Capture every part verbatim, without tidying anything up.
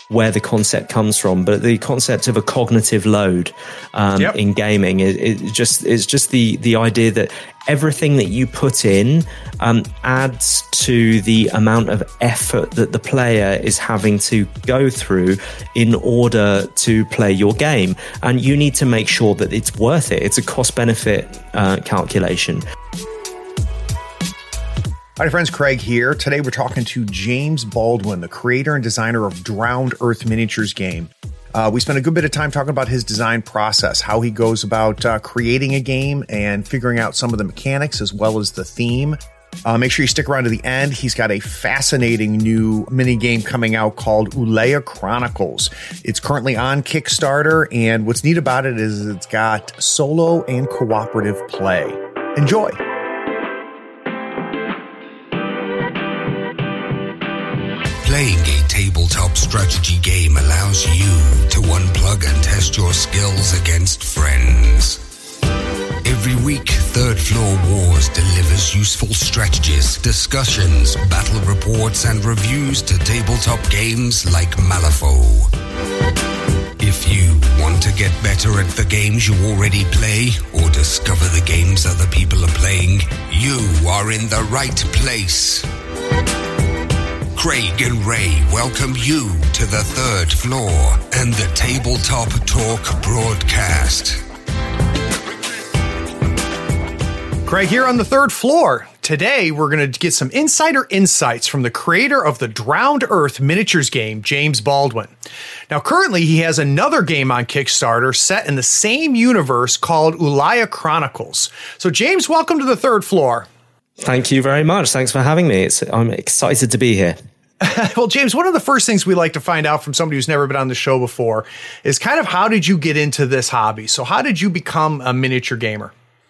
where the concept comes from, but the concept of a cognitive load um, yep. in gaming is it, it just it's just the the idea that everything that you put in um, adds to the amount of effort that the player is having to go through in order to play your game, and you need to make sure that it's worth it. It's a cost-benefit uh, calculation. Hi friends, Craig here. Today we're talking to James Baldwin, the creator and designer of Drowned Earth Miniatures game. Uh, we spent a good bit of time talking about his design process, how he goes about uh, creating a game and figuring out some of the mechanics as well as the theme. Uh, make sure you stick around to the end. He's got a fascinating new mini game coming out called Ulaya Chronicles. It's currently on Kickstarter, and what's neat about it is it's got solo and cooperative play. Enjoy. Playing a tabletop strategy game allows you to unplug and test your skills against friends. Every week, Third Floor Wars delivers useful strategies, discussions, battle reports, and reviews to tabletop games like Malifaux. If you want to get better at the games you already play, or discover the games other people are playing, you are in the right place. Craig and Ray welcome you to the Third Floor and the Tabletop Talk broadcast. Craig here on the Third Floor. Today, we're going to get some insider insights from the creator of the Drowned Earth Miniatures game, James Baldwin. Now, currently, he has another game on Kickstarter set in the same universe called Ulaya Chronicles. So, James, welcome to the Third Floor. Thank you very much. Thanks for having me. It's, I'm excited to be here. Well, James, one of the first things we like to find out from somebody who's never been on the show before is kind of how did you get into this hobby? So how did you become a miniature gamer?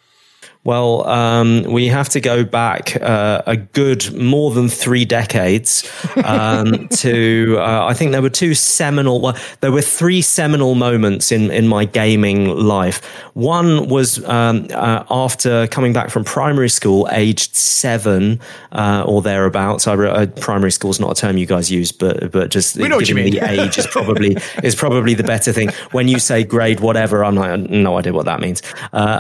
Well, um, we have to go back uh, a good more than three decades um, to, uh, I think there were two seminal, well, there were three seminal moments in, in my gaming life. One was um, uh, after coming back from primary school, aged seven uh, or thereabouts. I re- uh, primary school is not a term you guys use, but but just we know what you mean. The age is probably is probably the better thing. When you say grade whatever, I'm like, no idea what that means. Uh,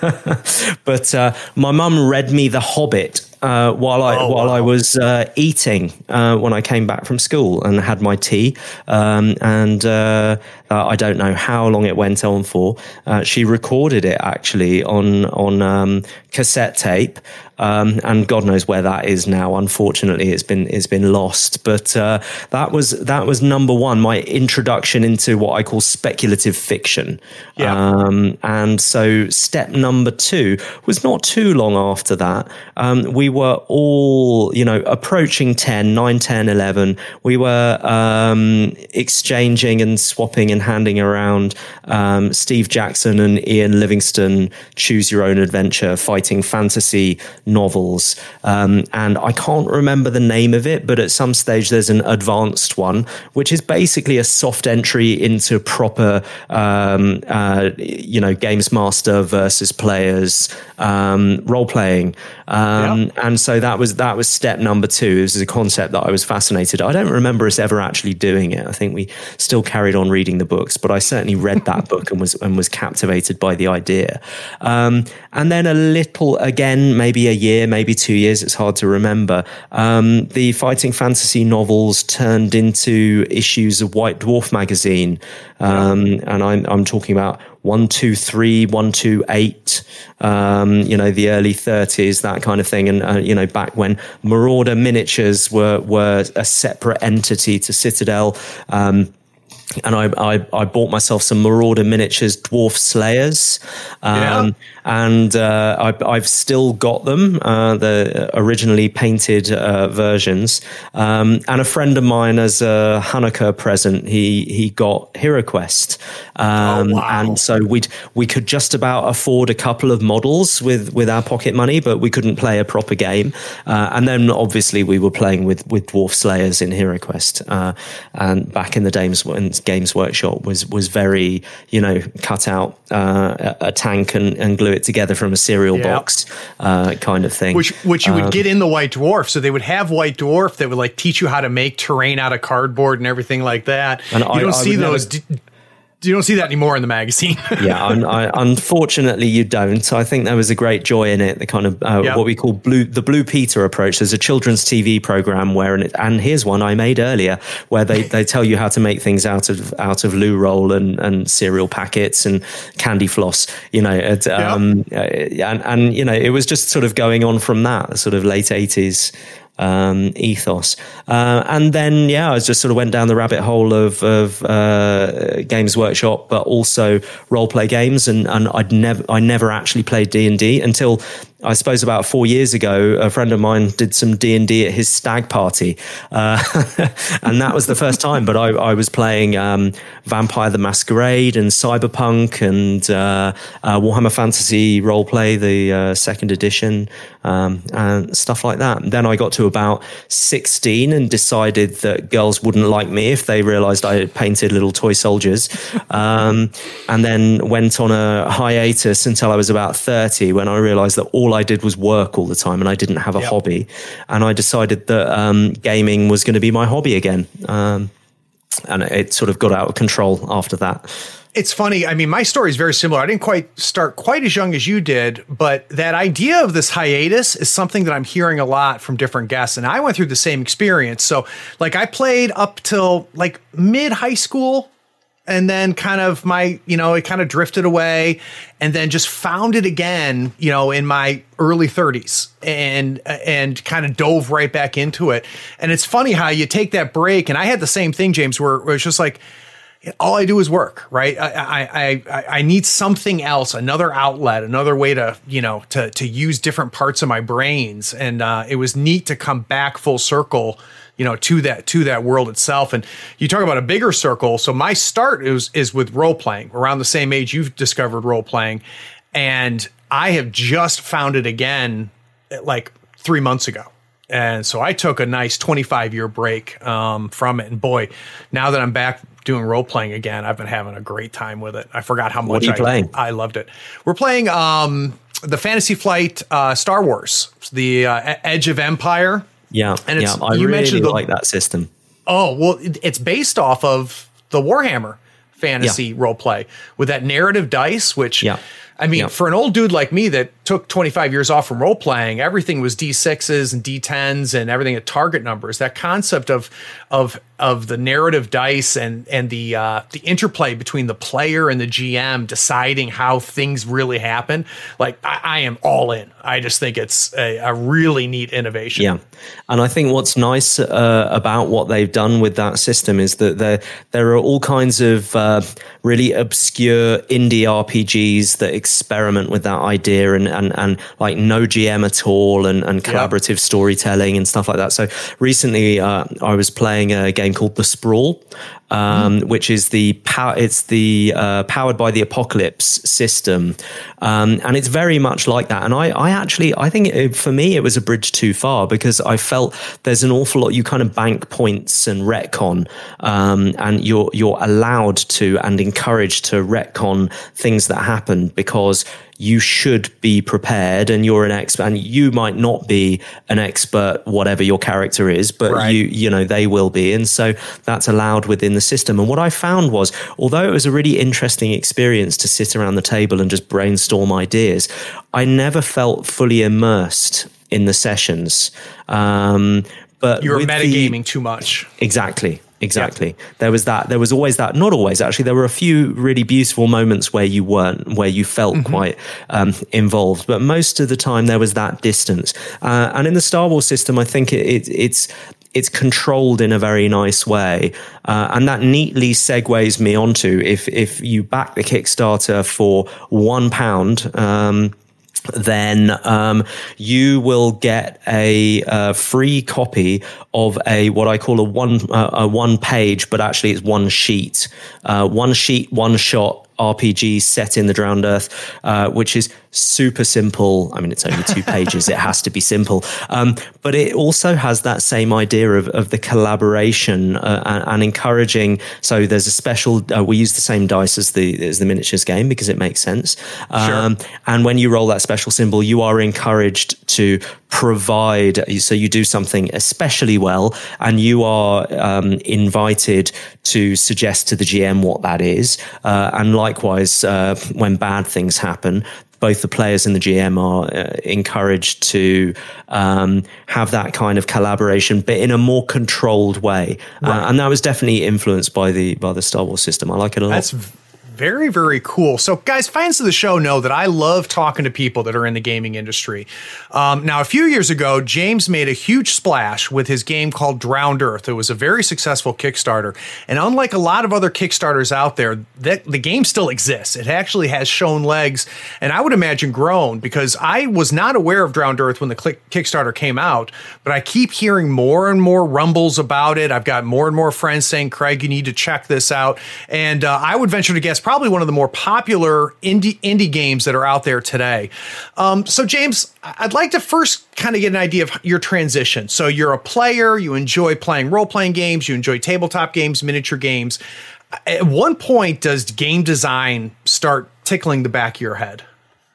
but But uh, my mum read me The Hobbit uh, while I oh, while wow. I was uh, eating uh, when I came back from school and had my tea. Um, and uh, uh, I don't know how long it went on for. Uh, she recorded it actually on on um, cassette tape. Um, and God knows where that is now. Unfortunately, it's been it's been lost. But uh, that was that was number one, my introduction into what I call speculative fiction. Yeah. Um, and so step number two was not too long after that. Um, we were all, you know, approaching ten, nine, ten, eleven. We were um, exchanging and swapping and handing around um, Steve Jackson and Ian Livingstone Choose Your Own Adventure fighting fantasy novels, um, and I can't remember the name of it, but at some stage there's an advanced one, which is basically a soft entry into proper, um, uh, you know, games master versus players um, role playing, um, yeah. and so that was that was step number two. This is a concept that I was fascinated. I don't remember us ever actually doing it. I think we still carried on reading the books, but I certainly read that book and was and was captivated by the idea. Um, and then a little again, maybe a year, maybe two years, it's hard to remember. Um, the fighting fantasy novels turned into issues of White Dwarf magazine. Um, yeah. And I'm, I'm talking about one, two, three, one, two, eight, um, you know, the early thirties, that kind of thing. And, uh, you know, back when Marauder Miniatures were, were a separate entity to Citadel, um, and I, I, I bought myself some Marauder Miniatures Dwarf Slayers. Um, yeah. And uh, I, I've still got them, uh, the originally painted uh, versions. Um, and a friend of mine, as a Hanukkah present, he he got HeroQuest. Um, oh, wow. And so we we could just about afford a couple of models with, with our pocket money, but we couldn't play a proper game. Uh, and then obviously we were playing with, with Dwarf Slayers in HeroQuest. Uh, and back in the days when with Games Workshop was was very, you know, cut out uh, a, a tank and, and glue it together from a cereal yep. box uh, kind of thing. Which which you would um, get in the White Dwarf. So they would have White Dwarf that would like teach you how to make terrain out of cardboard and everything like that. And you I, don't I see those. Never, You don't see that anymore in the magazine. yeah, I, I, unfortunately, you don't. I think there was a great joy in it. The kind of uh, yep. what we call blue, the Blue Peter approach. There's a children's T V program where, and, it, and here's one I made earlier, where they, they tell you how to make things out of out of loo roll and, and cereal packets and candy floss. You know, it, yep. um, and and you know, it was just sort of going on from that sort of late eighties. Um, ethos, uh, and then yeah, I just sort of went down the rabbit hole of, of uh, Games Workshop, but also role play games, and, and I'd never, I never actually played D and D until I suppose about four years ago. A friend of mine did some D and D at his stag party, uh, and that was the first time. But I, I was playing um, Vampire the Masquerade and Cyberpunk and uh, uh, Warhammer Fantasy Roleplay, the uh, second edition, um, and stuff like that. And then I got to about sixteen and decided that girls wouldn't like me if they realized I had painted little toy soldiers, um, and then went on a hiatus until I was about thirty, when I realized that all I did was work all the time and I didn't have a yep. hobby, and I decided that um, gaming was going to be my hobby again, um, and it sort of got out of control after that. It's funny. I mean, my story is very similar. I didn't quite start quite as young as you did, but that idea of this hiatus is something that I'm hearing a lot from different guests. And I went through the same experience. So like I played up till like mid high school, and then kind of my, you know, it kind of drifted away, and then just found it again, you know, in my early thirties, and, and kind of dove right back into it. And it's funny how you take that break. And I had the same thing, James, where, where it's just like, all I do is work, right? I, I, I, I need something else, another outlet, another way to, you know, to, to use different parts of my brains. And uh, it was neat to come back full circle, you know, to that, to that world itself. And you talk about a bigger circle. So my start is, is with role playing. Around the same age you've discovered role playing. And I have just found it again, like three months ago. And so I took a nice twenty-five year break um, from it. And boy, now that I'm back doing role playing again, I've been having a great time with it. I forgot how much what are you I, playing? I loved it. We're playing um, the Fantasy Flight uh, Star Wars, the uh, Edge of Empire. Yeah, and it's, yeah, I you really mentioned the, like that system. Oh, well, it, it's based off of the Warhammer fantasy yeah. role play with that narrative dice, which, yeah. I mean, yeah. for an old dude like me that took twenty-five years off from role playing, everything was D sixes and D tens and everything at target numbers. That concept of of of the narrative dice and and the uh, the interplay between the player and the G M deciding how things really happen. Like I, I am all in. I just think it's a, a really neat innovation. Yeah, and I think what's nice uh, about what they've done with that system is that there there are all kinds of uh, really obscure indie R P Gs that experiment with that idea and and and like no G M at all and and collaborative yep. storytelling and stuff like that. So recently uh, I was playing a game called The Sprawl, um, mm. which is the power. It's the uh, powered by the apocalypse system, um, and it's very much like that. And I, I actually, I think it, for me, it was a bridge too far because I felt there's an awful lot. You kind of bank points and retcon, um, and you're you're allowed to and encouraged to retcon things that happen because you should be prepared, and you're an expert, and you might not be an expert, whatever your character is, but right. you, you know, they will be. And so that's allowed within the system. And what I found was, although it was a really interesting experience to sit around the table and just brainstorm ideas, I never felt fully immersed in the sessions. Um, but you were metagaming the, too much. Exactly. Exactly. Yeah. There was that. There was always that. Not always, actually. There were a few really beautiful moments where you weren't, where you felt mm-hmm. quite um, involved. But most of the time, there was that distance. Uh, and in the Star Wars system, I think it, it, it's it's controlled in a very nice way, uh, and that neatly segues me onto if if you back the Kickstarter for one pound. Um, then um, you will get a, a free copy of a what I call a one uh, a one page, but actually it's one sheet, uh, one sheet, one shot R P G set in the Drowned Earth, uh, which is super simple. I mean, it's only two pages. It has to be simple. Um, but it also has that same idea of, of the collaboration uh, and, and encouraging. So there's a special, uh, we use the same dice as the, as the miniatures game because it makes sense. Um, sure. And when you roll that special symbol, you are encouraged to provide, so you do something especially well, and you are um, invited to suggest to the G M what that is. Uh, and likewise, uh, when bad things happen, both the players and the G M are uh, encouraged to um, have that kind of collaboration, but in a more controlled way. Right. Uh, and that was definitely influenced by the by the Star Wars system. I like it a lot. That's very, very cool. So, guys, fans of the show know that I love talking to people that are in the gaming industry. Um, now, a few years ago, James made a huge splash with his game called Drowned Earth. It was a very successful Kickstarter. And unlike a lot of other Kickstarters out there, that the game still exists. It actually has shown legs, and I would imagine grown, because I was not aware of Drowned Earth when the Kickstarter came out, but I keep hearing more and more rumbles about it. I've got more and more friends saying, Craig, you need to check this out. And uh, I would venture to guess probably one of the more popular indie indie games that are out there today. Um, so, James, I'd like to first kind of get an idea of your transition. So you're a player, you enjoy playing role-playing games, you enjoy tabletop games, miniature games. At what point does game design start tickling the back of your head?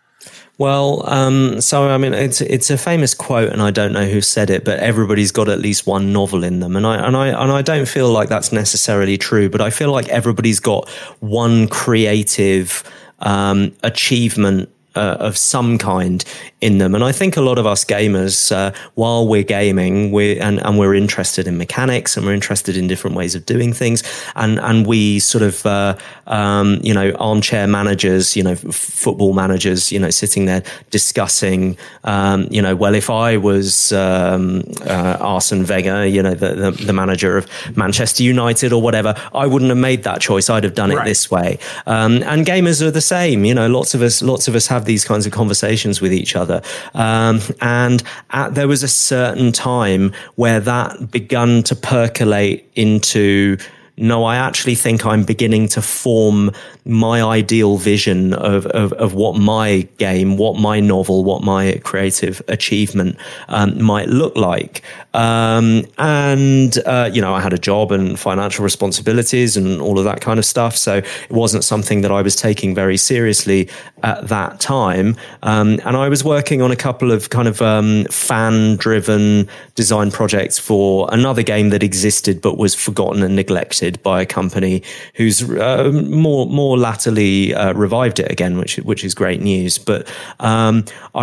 Well, um, so I mean, it's it's a famous quote, and I don't know who said it, but everybody's got at least one novel in them, and I and I and I don't feel like that's necessarily true, but I feel like everybody's got one creative um, achievement uh, of some kind in them. And I think a lot of us gamers, uh, while we're gaming, we and, and we're interested in mechanics and we're interested in different ways of doing things. And, and we sort of, uh, um, you know, armchair managers, you know, f- football managers, you know, sitting there discussing, um, you know, well, if I was, um, uh, Arsene Wenger, you know, the, the, the manager of Manchester United or whatever, I wouldn't have made that choice. I'd have done it right. this way. Um, and gamers are the same. You know, lots of us, lots of us have these kinds of conversations with each other. Um, and at, there was a certain time where that began to percolate into, no, I actually think I'm beginning to form my ideal vision of, of, of what my game, what my novel, what my creative achievement um, might look like. Um, and, uh, you know, I had a job and financial responsibilities and all of that kind of stuff. So it wasn't something that I was taking very seriously at that time. Um, and I was working on a couple of kind of um, fan-driven design projects for another game that existed but was forgotten and neglected by a company who's uh, more more latterly uh, revived it again, which which is great news. But um, I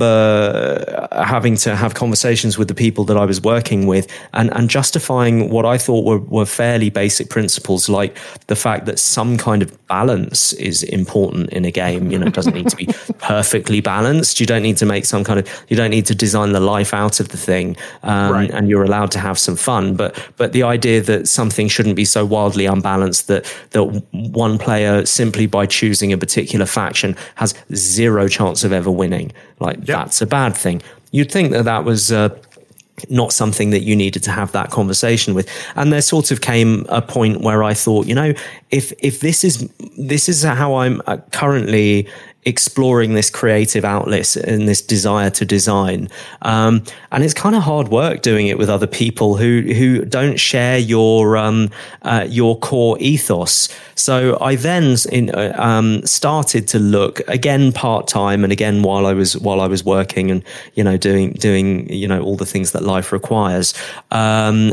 remember having to have conversations with the people that I was working with and, and justifying what I thought were, were fairly basic principles, like the fact that some kind of balance is important in a game. You know, it doesn't need to be perfectly balanced. You don't need to make some kind of, you don't need to design the life out of the thing. Um, right. And you're allowed to have some fun. But but the idea that something shouldn't be so wildly unbalanced that that one player simply by choosing a particular faction has zero chance of ever winning, like yep. that's a bad thing. You'd think that that was uh, not something that you needed to have that conversation with. And there sort of came a point where I thought, you know, if if this is this is how I'm currently exploring this creative outlet and this desire to design. Um, and it's kind of hard work doing it with other people who, who don't share your, um, uh, your core ethos. So I then in, uh, um, started to look again part-time and again while I was, while I was working and, you know, doing, doing, you know, all the things that life requires. Um,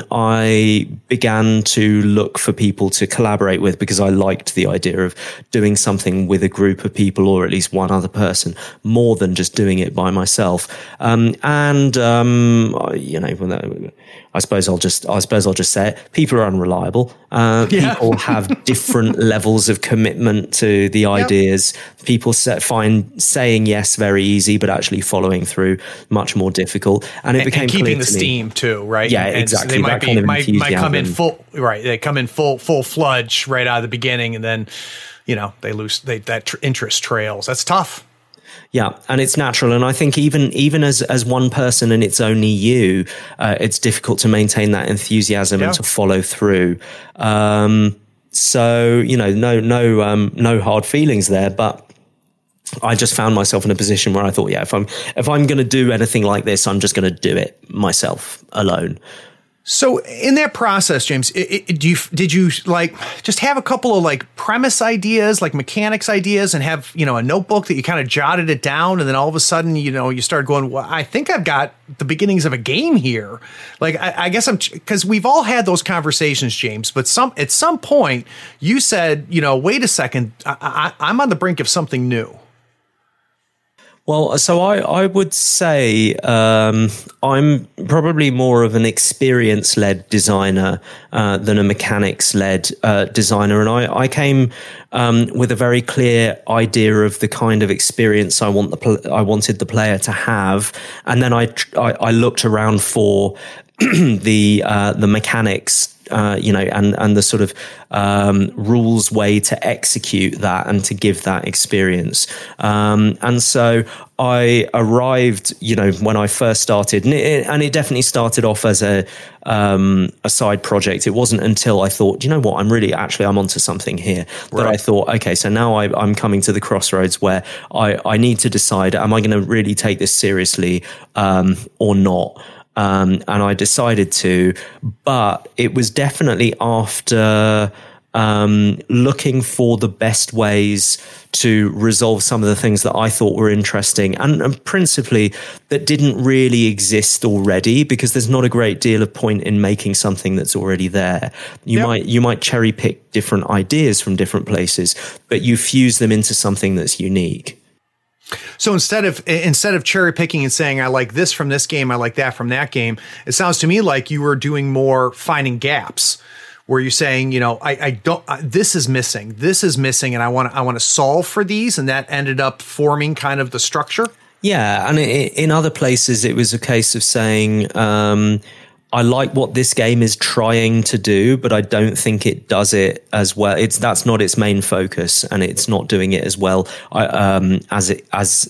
I began to look for people to collaborate with because I liked the idea of doing something with a group of people, or at least one other person, more than just doing it by myself. Um, and, um, you know, I suppose I'll just, I suppose I'll just say it. People are unreliable. Uh, yeah. People have different levels of commitment to the ideas. Yep. People set, find saying yes very easy, but actually following through much more difficult. And it and, became and keeping clear the to me, steam too, right? Yeah, and exactly. They might that be, kind of might, might come in enthusiasm. full, right? They come in full, full fludge right out of the beginning, and then, you know, they lose they, that tr- interest trails. That's tough. Yeah, and it's natural. And I think even even as as one person and it's only you, uh, it's difficult to maintain that enthusiasm yeah. and to follow through. Um, so, you know, no no um, no hard feelings there. But I just found myself in a position where I thought, yeah, if I'm if I'm going to do anything like this, I'm just going to do it myself alone. So in that process, James, it, it, do you, did you like just have a couple of like premise ideas, like mechanics ideas, and have, you know, a notebook that you kind of jotted it down, and then all of a sudden, you know, you started going, well, I think I've got the beginnings of a game here. Like, I, I guess I'm, because we've all had those conversations, James, but some at some point you said, you know, wait a second, I, I, I'm on the brink of something new. Well, so I, I would say um, I'm probably more of an experience-led designer uh, than a mechanics-led uh, designer. And I, I came um, with a very clear idea of the kind of experience I want the pl- I wanted the player to have. And then I, I, I looked around for the uh, the mechanics, uh, you know, and, and the sort of um, rules way to execute that and to give that experience. Um, and so I arrived, you know, when I first started, and it, and it definitely started off as a um, a side project. It wasn't until I thought, you know what, I'm really actually I'm onto something here that right. I thought, okay, so now I, I'm coming to the crossroads where I, I need to decide, am I going to really take this seriously um, or not? Um, and I decided to, but it was definitely after um, looking for the best ways to resolve some of the things that I thought were interesting, and, and principally that didn't really exist already, because there's not a great deal of point in making something that's already there. You yep. might you might cherry pick different ideas from different places, but you fuse them into something that's unique. So instead of instead of cherry picking and saying, I like this from this game, I like that from that game, it sounds to me like you were doing more finding gaps, where you're saying, you know, I, I don't, I, this is missing, this is missing, and I want to, I want to solve for these, and that ended up forming kind of the structure. Yeah, and it, in other places, it was a case of saying, um, I like what this game is trying to do, but I don't think it does it as well. It's that's not its main focus, and it's not doing it as well um, as it as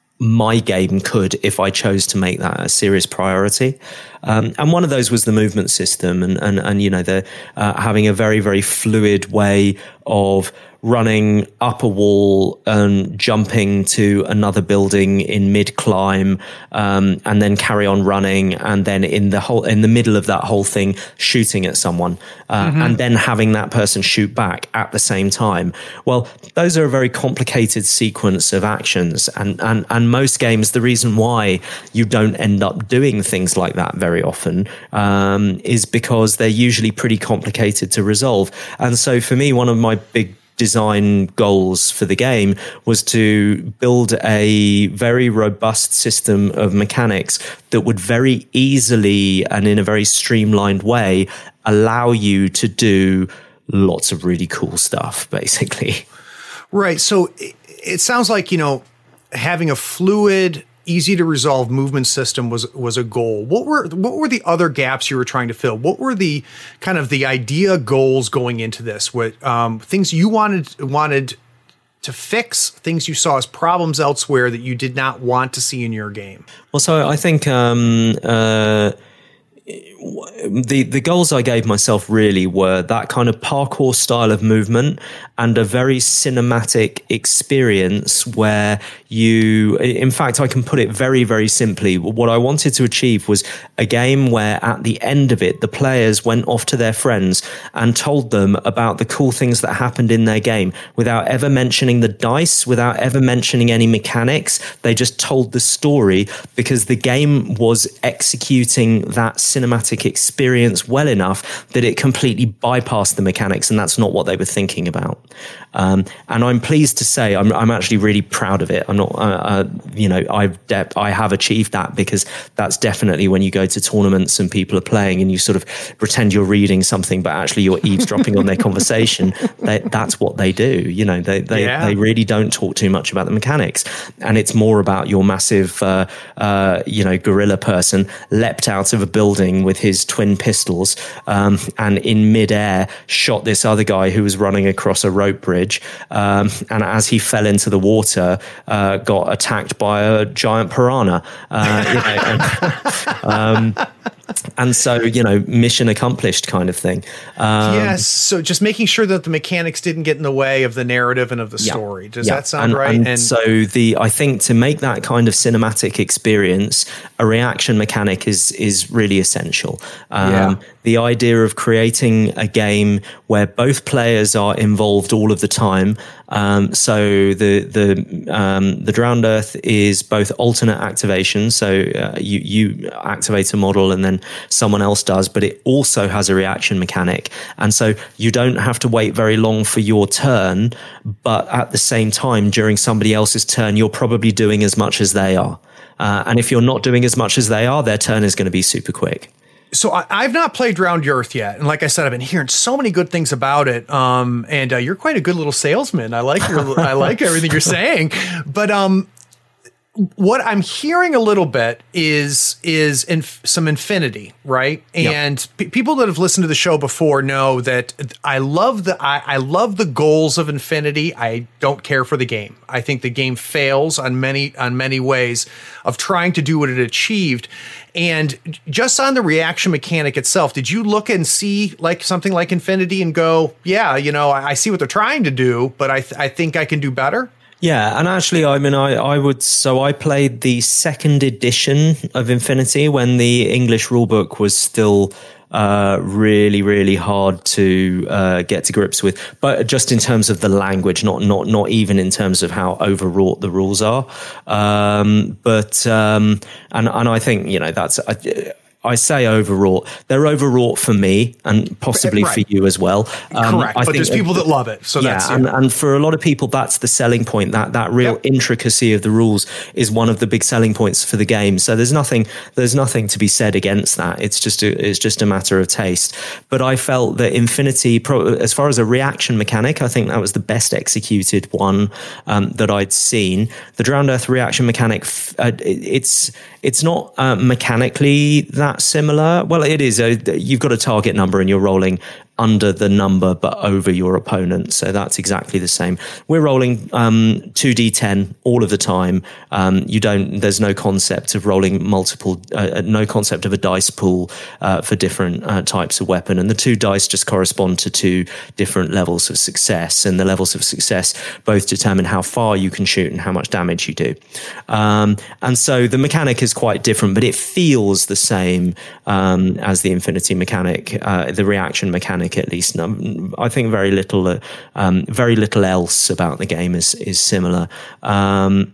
my game could if I chose to make that a serious priority. Um, and one of those was the movement system, and and and you know, the uh, having a very very fluid way of running up a wall and jumping to another building in mid climb, um, and then carry on running, and then in the whole in the middle of that whole thing shooting at someone, uh, mm-hmm. and then having that person shoot back at the same time. Well, those are a very complicated sequence of actions, and and and most games, the reason why you don't end up doing things like that very often um, is because they're usually pretty complicated to resolve. And so for me, one of my big design goals for the game was to build a very robust system of mechanics that would very easily and in a very streamlined way allow you to do lots of really cool stuff, basically. Right. So it, it sounds like, you know, having a fluid, easy to resolve movement system was was a goal. What were what were the other gaps you were trying to fill? What were the kind of the idea goals going into this? What um, things you wanted wanted to fix? Things you saw as problems elsewhere that you did not want to see in your game? Well, so I think um, uh, the the goals I gave myself really were that kind of parkour style of movement and a very cinematic experience where you, in fact, I can put it very, very simply. What I wanted to achieve was a game where at the end of it, the players went off to their friends and told them about the cool things that happened in their game without ever mentioning the dice, without ever mentioning any mechanics. They just told the story because the game was executing that cinematic experience well enough that it completely bypassed the mechanics, and that's not what they were thinking about. Um, and I'm pleased to say I'm, I'm actually really proud of it. I'm not, uh, uh, you know, I've de- I have achieved that, because that's definitely when you go to tournaments and people are playing and you sort of pretend you're reading something, but actually you're eavesdropping on their conversation. They, that's what they do. You know, they they, yeah. they really don't talk too much about the mechanics, and it's more about your massive, uh, uh, you know, gorilla person leapt out of a building with his twin pistols um, and in midair shot this other guy who was running across a rope bridge. Um, and as he fell into the water, uh, got attacked by a giant piranha. Uh, you know, and, um, And so, you know, mission accomplished kind of thing. Um, yes. So just making sure that the mechanics didn't get in the way of the narrative and of the yeah, story. Does yeah. that sound and, right? And, and so the I think to make that kind of cinematic experience, a reaction mechanic is is really essential. Um, yeah. The idea of creating a game where both players are involved all of the time. Um, so the the um, the Drowned Earth is both alternate activation. So uh, you you activate a model and then someone else does, but it also has a reaction mechanic. And so you don't have to wait very long for your turn, but at the same time, during somebody else's turn, you're probably doing as much as they are. Uh, and if you're not doing as much as they are, their turn is going to be super quick. So I, I've not played Drowned Earth yet, and like I said, I've been hearing so many good things about it. Um, and uh, you're quite a good little salesman. I like your, I like everything you're saying. But um, what I'm hearing a little bit is is inf- some Infinity, right? And yep. p- people that have listened to the show before know that I love the I, I love the goals of Infinity. I don't care for the game. I think the game fails on many on many ways of trying to do what it achieved. And just on the reaction mechanic itself, did you look and see like something like Infinity and go, yeah, you know, I, I see what they're trying to do, but I th- I think I can do better? Yeah, and actually, I mean, I, I would, so I played the second edition of Infinity when the English rulebook was still uh, really, really hard to uh, get to grips with, but just in terms of the language, not not not even in terms of how overwrought the rules are. Um, but, um, and, and I think, you know, that's... I, I say overwrought. They're overwrought for me and possibly right. for you as well. Um, Correct, I but there's people that love it. So yeah, that's and, yeah. and for a lot of people, that's the selling point. That that real yep. intricacy of the rules is one of the big selling points for the game. So there's nothing there's nothing to be said against that. It's just a, it's just a matter of taste. But I felt that Infinity, as far as a reaction mechanic, I think that was the best executed one um, that I'd seen. The Drowned Earth reaction mechanic, uh, it's it's not uh, mechanically that similar. Well, it is. A, you've got a target number and you're rolling under the number but over your opponent, so that's exactly the same. We're rolling um, two d ten all of the time. Um, you don't. There's no concept of rolling multiple. Uh, no concept of a dice pool uh, for different uh, types of weapon, and the two dice just correspond to two different levels of success, and the levels of success both determine how far you can shoot and how much damage you do. Um, and so the mechanic is quite different, but it feels the same um, as the Infinity mechanic, uh, the reaction mechanic. At least, I think very little, uh, um, very little else about the game is is similar. Um,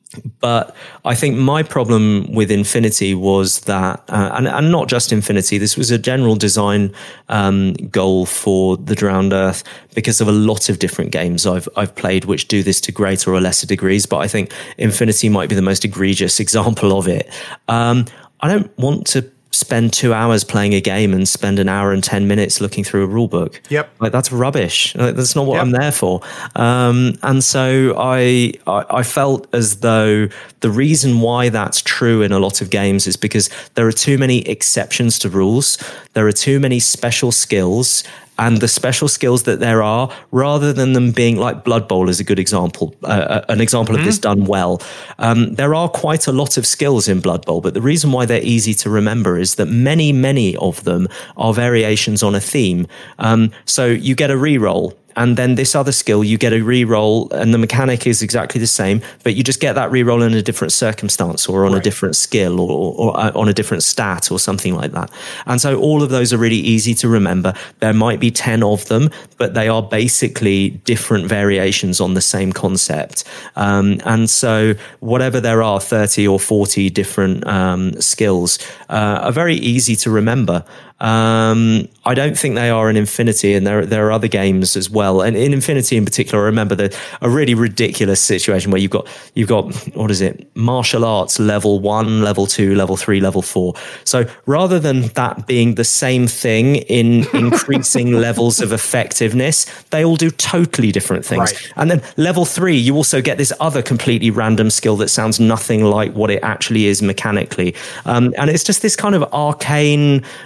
but I think my problem with Infinity was that, uh, and, and not just Infinity, this was a general design um, goal for the Drowned Earth because of a lot of different games I've I've played which do this to greater or lesser degrees. But I think Infinity might be the most egregious example of it. Um, I don't want to spend two hours playing a game and spend an hour and ten minutes looking through a rule book. Yep. Like that's rubbish. Like, that's not what yep. I'm there for. Um, and so I, I, I felt as though the reason why that's true in a lot of games is because there are too many exceptions to rules. There are too many special skills. And the special skills that there are, rather than them being like Blood Bowl is a good example, uh, an example mm-hmm. of this done well. Um, there are quite a lot of skills in Blood Bowl, but the reason why they're easy to remember is that many, many of them are variations on a theme. Um, so you get a reroll. And then this other skill, you get a reroll, and the mechanic is exactly the same, but you just get that reroll in a different circumstance or on right. a different skill or, or, or on a different stat or something like that. And so all of those are really easy to remember. There might be ten of them, but they are basically different variations on the same concept. Um, and so whatever there are, thirty or forty different um, skills uh, are very easy to remember. Um, I don't think they are in Infinity, and there there are other games as well. And in Infinity, in particular, I remember the a really ridiculous situation where you've got you've got what is it? Martial arts level one, level two, level three, level four. So rather than that being the same thing in increasing levels of effectiveness, they all do totally different things. Right. And then level three, you also get this other completely random skill that sounds nothing like what it actually is mechanically. Um, and it's just this kind of arcane. Um,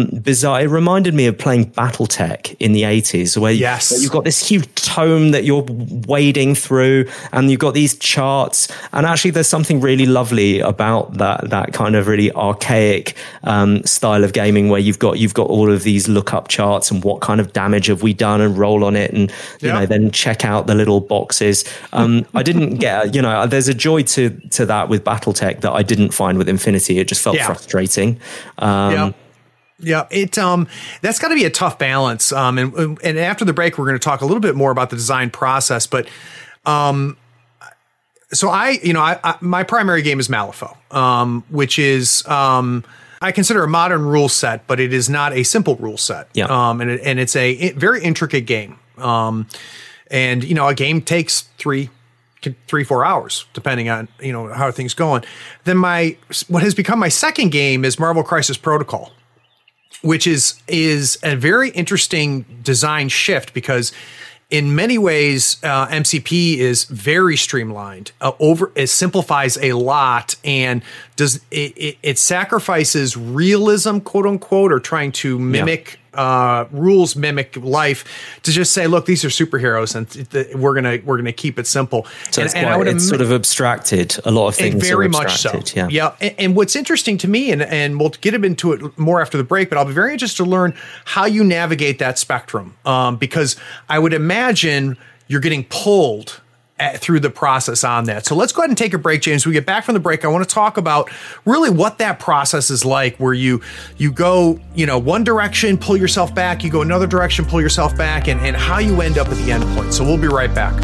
um, bizarre. It reminded me of playing BattleTech in the eighties, where, yes. where you've got this huge tome that you're wading through, and you've got these charts. And actually, there's something really lovely about that that kind of really archaic um, style of gaming, where you've got you've got all of these lookup charts and what kind of damage have we done, and roll on it, and you yeah. know then check out the little boxes. Um, I didn't get, you know, there's a joy to to that with BattleTech that I didn't find with Infinity. It just felt yeah. frustrating. Um, yeah. Yeah, it um that's got to be a tough balance. Um, and and after the break, we're going to talk a little bit more about the design process. But um, so I, you know, I, I my primary game is Malifaux, um, which is um. I consider a modern rule set, but it is not a simple rule set. Yeah. Um, and, it, and it's a it, very intricate game. Um, and, you know, a game takes three, three, four hours, depending on, you know, how things going. Then my, what has become my second game is Marvel Crisis Protocol, which is, is a very interesting design shift, because in many ways, uh, M C P is very streamlined. Uh, over it simplifies a lot, and does it, it, it sacrifices realism, quote unquote, or trying to mimic yeah. uh, rules, mimic life, to just say, look, these are superheroes, and th- we're gonna we're gonna keep it simple. So and, it's, and quite, I would it's im- sort of abstracted. A lot of things very are much so. Yeah, yeah. And, and what's interesting to me, and and we'll get into it more after the break, but I'll be very interested to learn how you navigate that spectrum, um, because I would imagine you're getting pulled at, through the process on that. So let's go ahead and take a break, James. When we get back from the break, I want to talk about really what that process is like, where you you go, you know, one direction, pull yourself back, you go another direction, pull yourself back, and, and how you end up at the end point. So we'll be right back.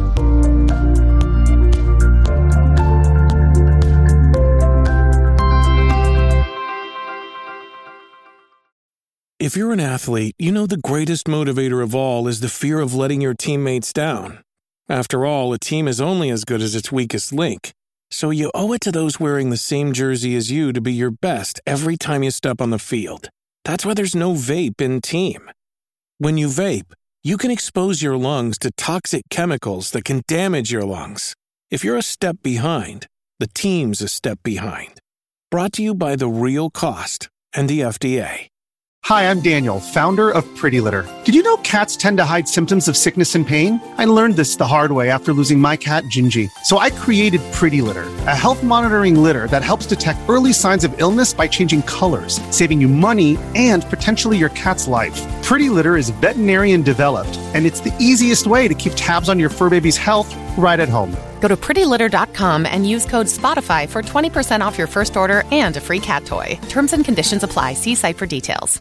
If you're an athlete, you know the greatest motivator of all is the fear of letting your teammates down. After all, a team is only as good as its weakest link. So you owe it to those wearing the same jersey as you to be your best every time you step on the field. That's why there's no vape in team. When you vape, you can expose your lungs to toxic chemicals that can damage your lungs. If you're a step behind, the team's a step behind. Brought to you by The Real Cost and the F D A. Hi, I'm Daniel, founder of Pretty Litter. Did you know cats tend to hide symptoms of sickness and pain? I learned this the hard way after losing my cat, Gingy. So I created Pretty Litter, a health monitoring litter that helps detect early signs of illness by changing colors, saving you money and potentially your cat's life. Pretty Litter is veterinarian developed, and it's the easiest way to keep tabs on your fur baby's health right at home. Go to pretty litter dot com and use code SPOTIFY for twenty percent off your first order and a free cat toy. Terms and conditions apply. See site for details.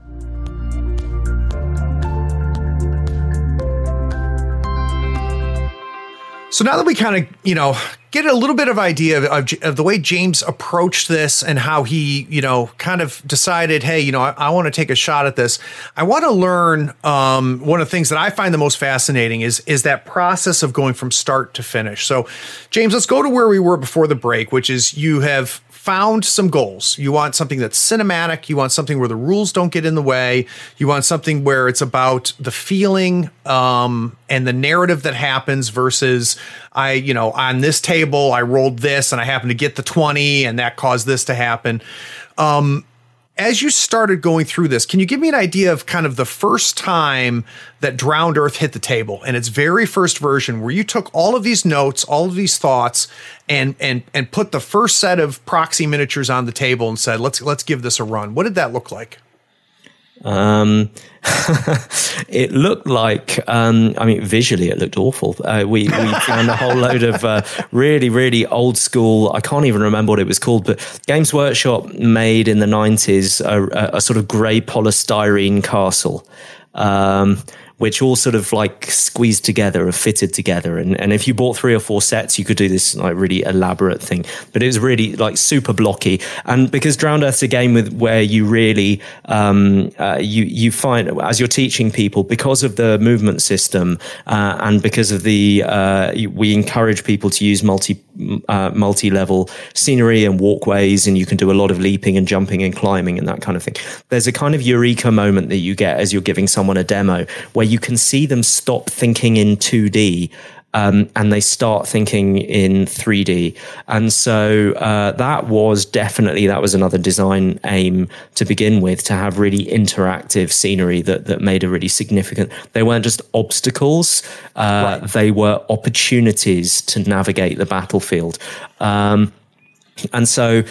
So now that we kind of, you know, get a little bit of idea of, of, of the way James approached this and how he, you know, kind of decided, hey, you know, I, I want to take a shot at this. I want to learn, um, one of the things that I find the most fascinating is, is that process of going from start to finish. So James, let's go to where we were before the break, which is you have found some goals. You want something that's cinematic. You want something where the rules don't get in the way. You want something where it's about the feeling um, and the narrative that happens versus I, you know, on this table, I rolled this and I happened to get the twenty and that caused this to happen. Um, as you started going through this, can you give me an idea of kind of the first time that Drowned Earth hit the table in its very first version, where you took all of these notes, all of these thoughts, and and and put the first set of proxy miniatures on the table and said, let's let's give this a run? What did that look like? Um, it looked like, um, I mean, visually it looked awful. Uh, we, we found a whole load of, uh, really, really old school. I can't even remember what it was called, but Games Workshop made in the nineties a, a, a sort of grey polystyrene castle. Um, which all sort of like squeezed together or fitted together. And, and if you bought three or four sets, you could do this like really elaborate thing. But it was really like super blocky. And because Drowned Earth's a game with where you really, um, uh, you, you find as you're teaching people, because of the movement system, uh, and because of the, uh, we encourage people to use multi, uh, multi-level scenery and walkways, and you can do a lot of leaping and jumping and climbing and that kind of thing. There's a kind of eureka moment that you get as you're giving someone a demo where you can see them stop thinking in two D Um, and they start thinking in three D. And so uh, that was definitely, that was another design aim to begin with, to have really interactive scenery that, that made a really significant, they weren't just obstacles, uh, right. They were opportunities to navigate the battlefield. Um, and so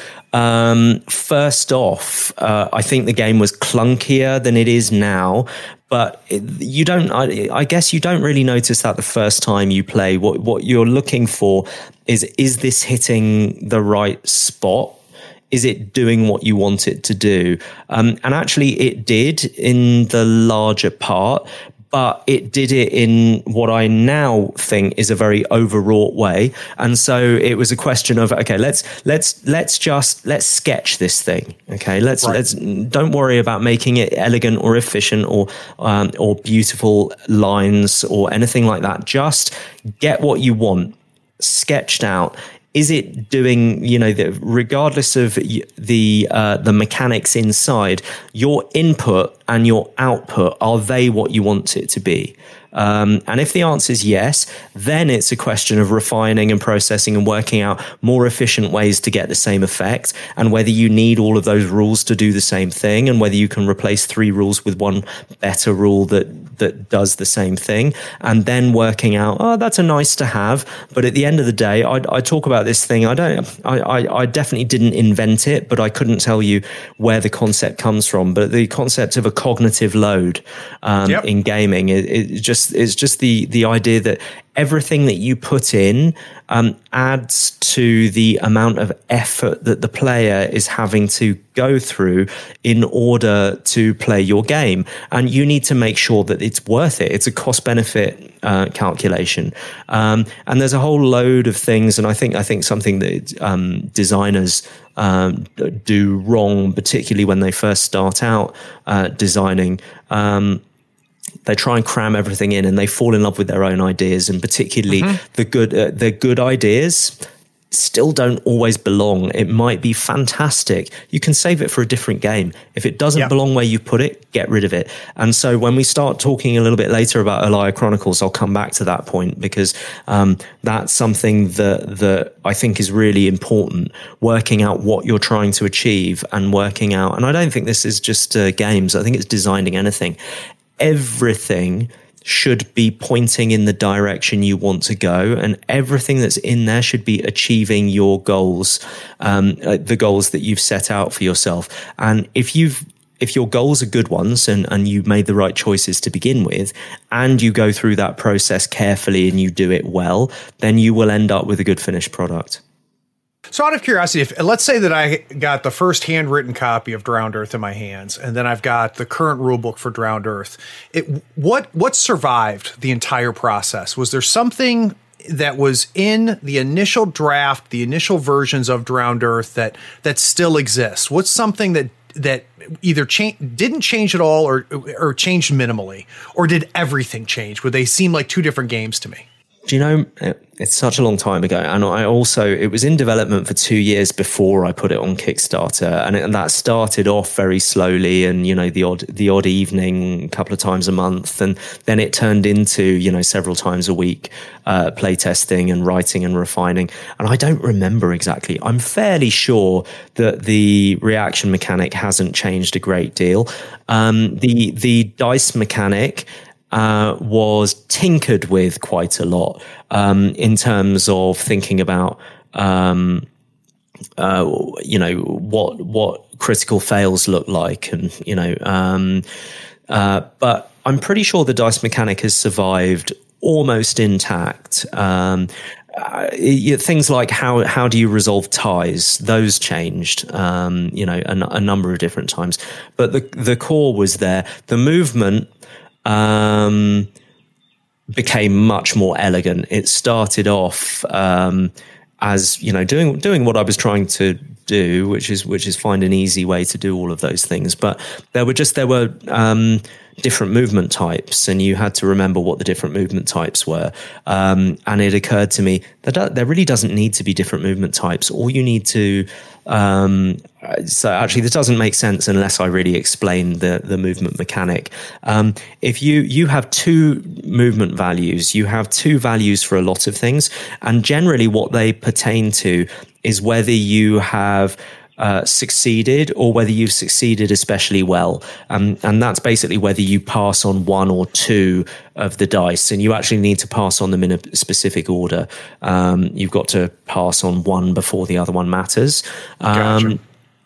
um, first off, uh, I think the game was clunkier than it is now. But you don't, I, I guess you don't really notice that the first time you play. What what you're looking for is, is this hitting the right spot? Is it doing what you want it to do? Um, and actually it did in the larger part, but it did it in what I now think is a very overwrought way. And so it was a question of, okay, let's let's let's just let's sketch this thing. Okay, let's right. let's don't worry about making it elegant or efficient or um, or beautiful lines or anything like that. Just get what you want sketched out. Is it doing, you know, the, regardless of the uh, the mechanics inside, your input and your output, are they what you want it to be? Um, and if the answer is yes, then it's a question of refining and processing and working out more efficient ways to get the same effect, and whether you need all of those rules to do the same thing, and whether you can replace three rules with one better rule that that does the same thing, and then working out, oh, that's a nice to have. But at the end of the day, I, I talk about this thing. I don't, I, I, I definitely didn't invent it, but I couldn't tell you where the concept comes from. But the concept of a cognitive load um, yep. in gaming, it, it just it's just the the idea that everything that you put in um, adds to the amount of effort that the player is having to go through in order to play your game. And you need to make sure that it's worth it. It's a cost benefit uh, calculation. Um, and there's a whole load of things. And I think, I think something that um, designers um, do wrong, particularly when they first start out uh, designing, um, they try and cram everything in, and they fall in love with their own ideas, and particularly mm-hmm. the good, uh, the good ideas still don't always belong. It might be fantastic. You can save it for a different game. If it doesn't yep. belong where you put it, get rid of it. And so when we start talking a little bit later about Elia Chronicles, I'll come back to that point, because um, that's something that, that I think is really important, working out what you're trying to achieve and working out. And I don't think this is just uh, games. I think it's designing anything. Everything should be pointing in the direction you want to go, and everything that's in there should be achieving your goals, um, the goals that you've set out for yourself. And if you've if your goals are good ones, and, and you made the right choices to begin with, and you go through that process carefully and you do it well, then you will end up with a good finished product. So out of curiosity, if let's say that I got the first handwritten copy of Drowned Earth in my hands, and then I've got the current rulebook for Drowned Earth, it, what what survived the entire process? Was there something that was in the initial draft, the initial versions of Drowned Earth that that still exists? What's something that that either cha- didn't change at all, or or changed minimally, or did everything change? Would they seem like two different games to me? Do you know, it's such a long time ago. And I also, it was in development for two years before I put it on Kickstarter. And, it, and that started off very slowly, and, you know, the odd, the odd evening, a couple of times a month. And then it turned into, you know, several times a week, uh, play testing and writing and refining. And I don't remember exactly. I'm fairly sure that the reaction mechanic hasn't changed a great deal. Um, the, the dice mechanic, Uh, was tinkered with quite a lot um, in terms of thinking about, um, uh, you know, what what critical fails look like, and you know, um, uh, but I'm pretty sure the dice mechanic has survived almost intact. Um, Uh, things like how how do you resolve ties? Those changed, um, you know, a, a number of different times. But the the core was there. The movement um, became much more elegant. It started off um, as, you know, doing doing what I was trying to do, which is which is find an easy way to do all of those things. But there were just there were um, different movement types, and you had to remember what the different movement types were. Um, and it occurred to me that there really doesn't need to be different movement types. All you need to Um, so actually, this doesn't make sense unless I really explain the, the movement mechanic. Um, if you, you have two movement values, you have two values for a lot of things. And generally what they pertain to is whether you have Uh, succeeded or whether you've succeeded especially well. Um, and that's basically whether you pass on one or two of the dice, and you actually need to pass on them in a specific order. Um, you've got to pass on one before the other one matters. Um, Gotcha.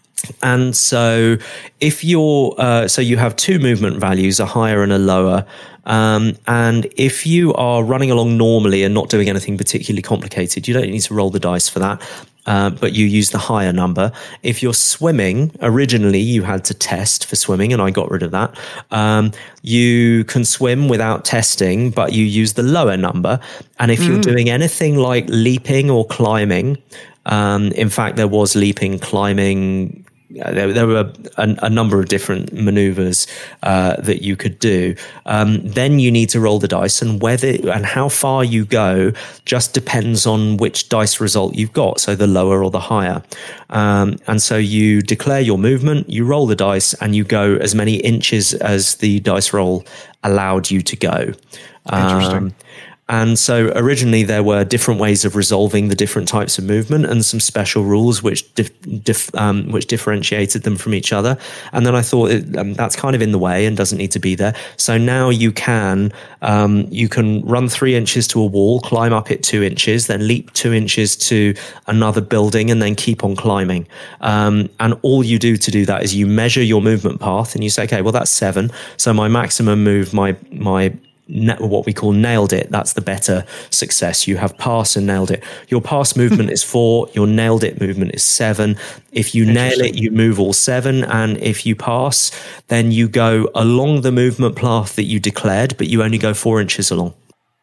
And so if you're, uh, so you have two movement values, a higher and a lower. Um, and if you are running along normally and not doing anything particularly complicated, you don't need to roll the dice for that. Uh, but you use the higher number. If you're swimming, originally you had to test for swimming, and I got rid of that. Um, you can swim without testing, but you use the lower number. And if mm. you're doing anything like leaping or climbing, um, in fact, there was leaping, climbing. There, there were a, a number of different maneuvers uh, that you could do. Um, then you need to roll the dice, and whether and how far you go just depends on which dice result you've got, so the lower or the higher. Um, and so you declare your movement, you roll the dice, and you go as many inches as the dice roll allowed you to go. Interesting. Um, And so originally there were different ways of resolving the different types of movement, and some special rules which dif- dif- um, which differentiated them from each other. And then I thought it, um, that's kind of in the way and doesn't need to be there. So now you can um, you can run three inches to a wall, climb up it two inches, then leap two inches to another building, and then keep on climbing. Um, and all you do to do that is you measure your movement path, and you say, okay, well that's seven. So my maximum move, my my what we call nailed it, that's the better success. You have pass and nailed it. Your pass movement is four, your nailed it movement is seven. If you nail it, you move all seven, and if you pass, then you go along the movement path that you declared, but you only go four inches along.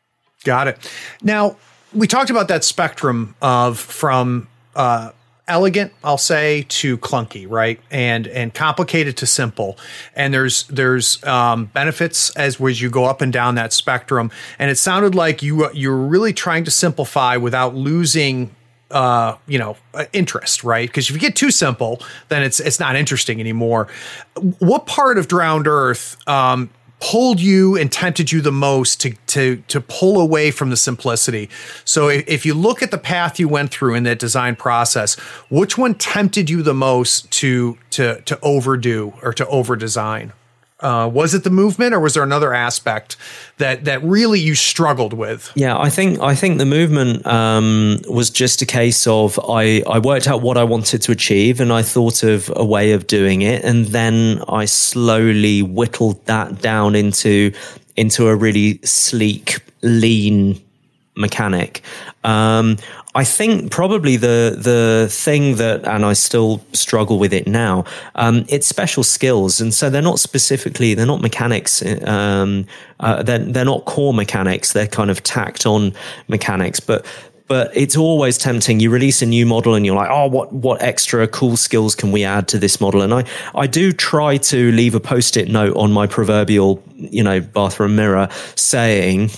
Got it. Now, we talked about that spectrum of from uh elegant, I'll say, to clunky, right? And and complicated to simple. And there's there's um, benefits as as you go up and down that spectrum. And it sounded like you you're really trying to simplify without losing uh, you know, interest, right? Because if you get too simple, then it's it's not interesting anymore. What part of Drowned Earth um, pulled you and tempted you the most to to to pull away from the simplicity? So if, if you look at the path you went through in that design process, which one tempted you the most to to to overdo or to over design? Uh, was it the movement, or was there another aspect that that really you struggled with? Yeah, I think I think the movement um, was just a case of I, I worked out what I wanted to achieve, and I thought of a way of doing it, and then I slowly whittled that down into into a really sleek, lean mechanic. Um, I think probably the the thing that, and I still struggle with it now, um, it's special skills, and so they're not specifically, they're not mechanics. Um, uh, they're they're not core mechanics. They're kind of tacked on mechanics, but. But it's always tempting. You release a new model and you're like, oh, what what extra cool skills can we add to this model? And I, I do try to leave a post-it note on my proverbial, you know, bathroom mirror saying,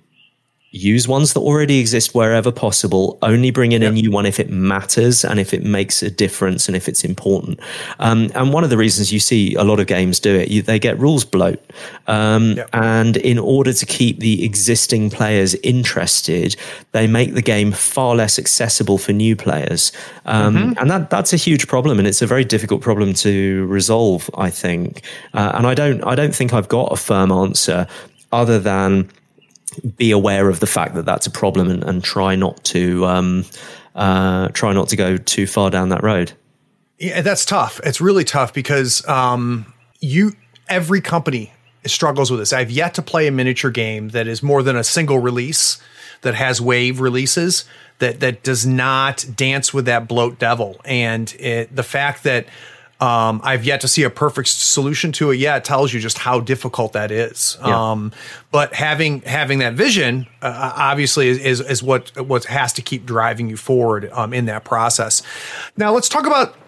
use ones that already exist wherever possible. Only bring in yep. a new one if it matters and if it makes a difference and if it's important. Um, and one of the reasons you see a lot of games do it, you, they get rules bloat. Um, yep. And in order to keep the existing players interested, they make the game far less accessible for new players. Um, mm-hmm. And that that's a huge problem, and it's a very difficult problem to resolve, I think. Uh, and I don't I don't think I've got a firm answer other than be aware of the fact that that's a problem, and, and try not to um, uh, try not to go too far down that road. Yeah, that's tough. It's really tough because um, you every company struggles with this. I've yet to play a miniature game that is more than a single release, that has wave releases, that that does not dance with that bloat devil. And it, the fact that Um, I've yet to see a perfect solution to it yet tells you just how difficult that is. Yeah. Um, but having having that vision, uh, obviously, is, is is what what has to keep driving you forward um, in that process. Now, let's talk about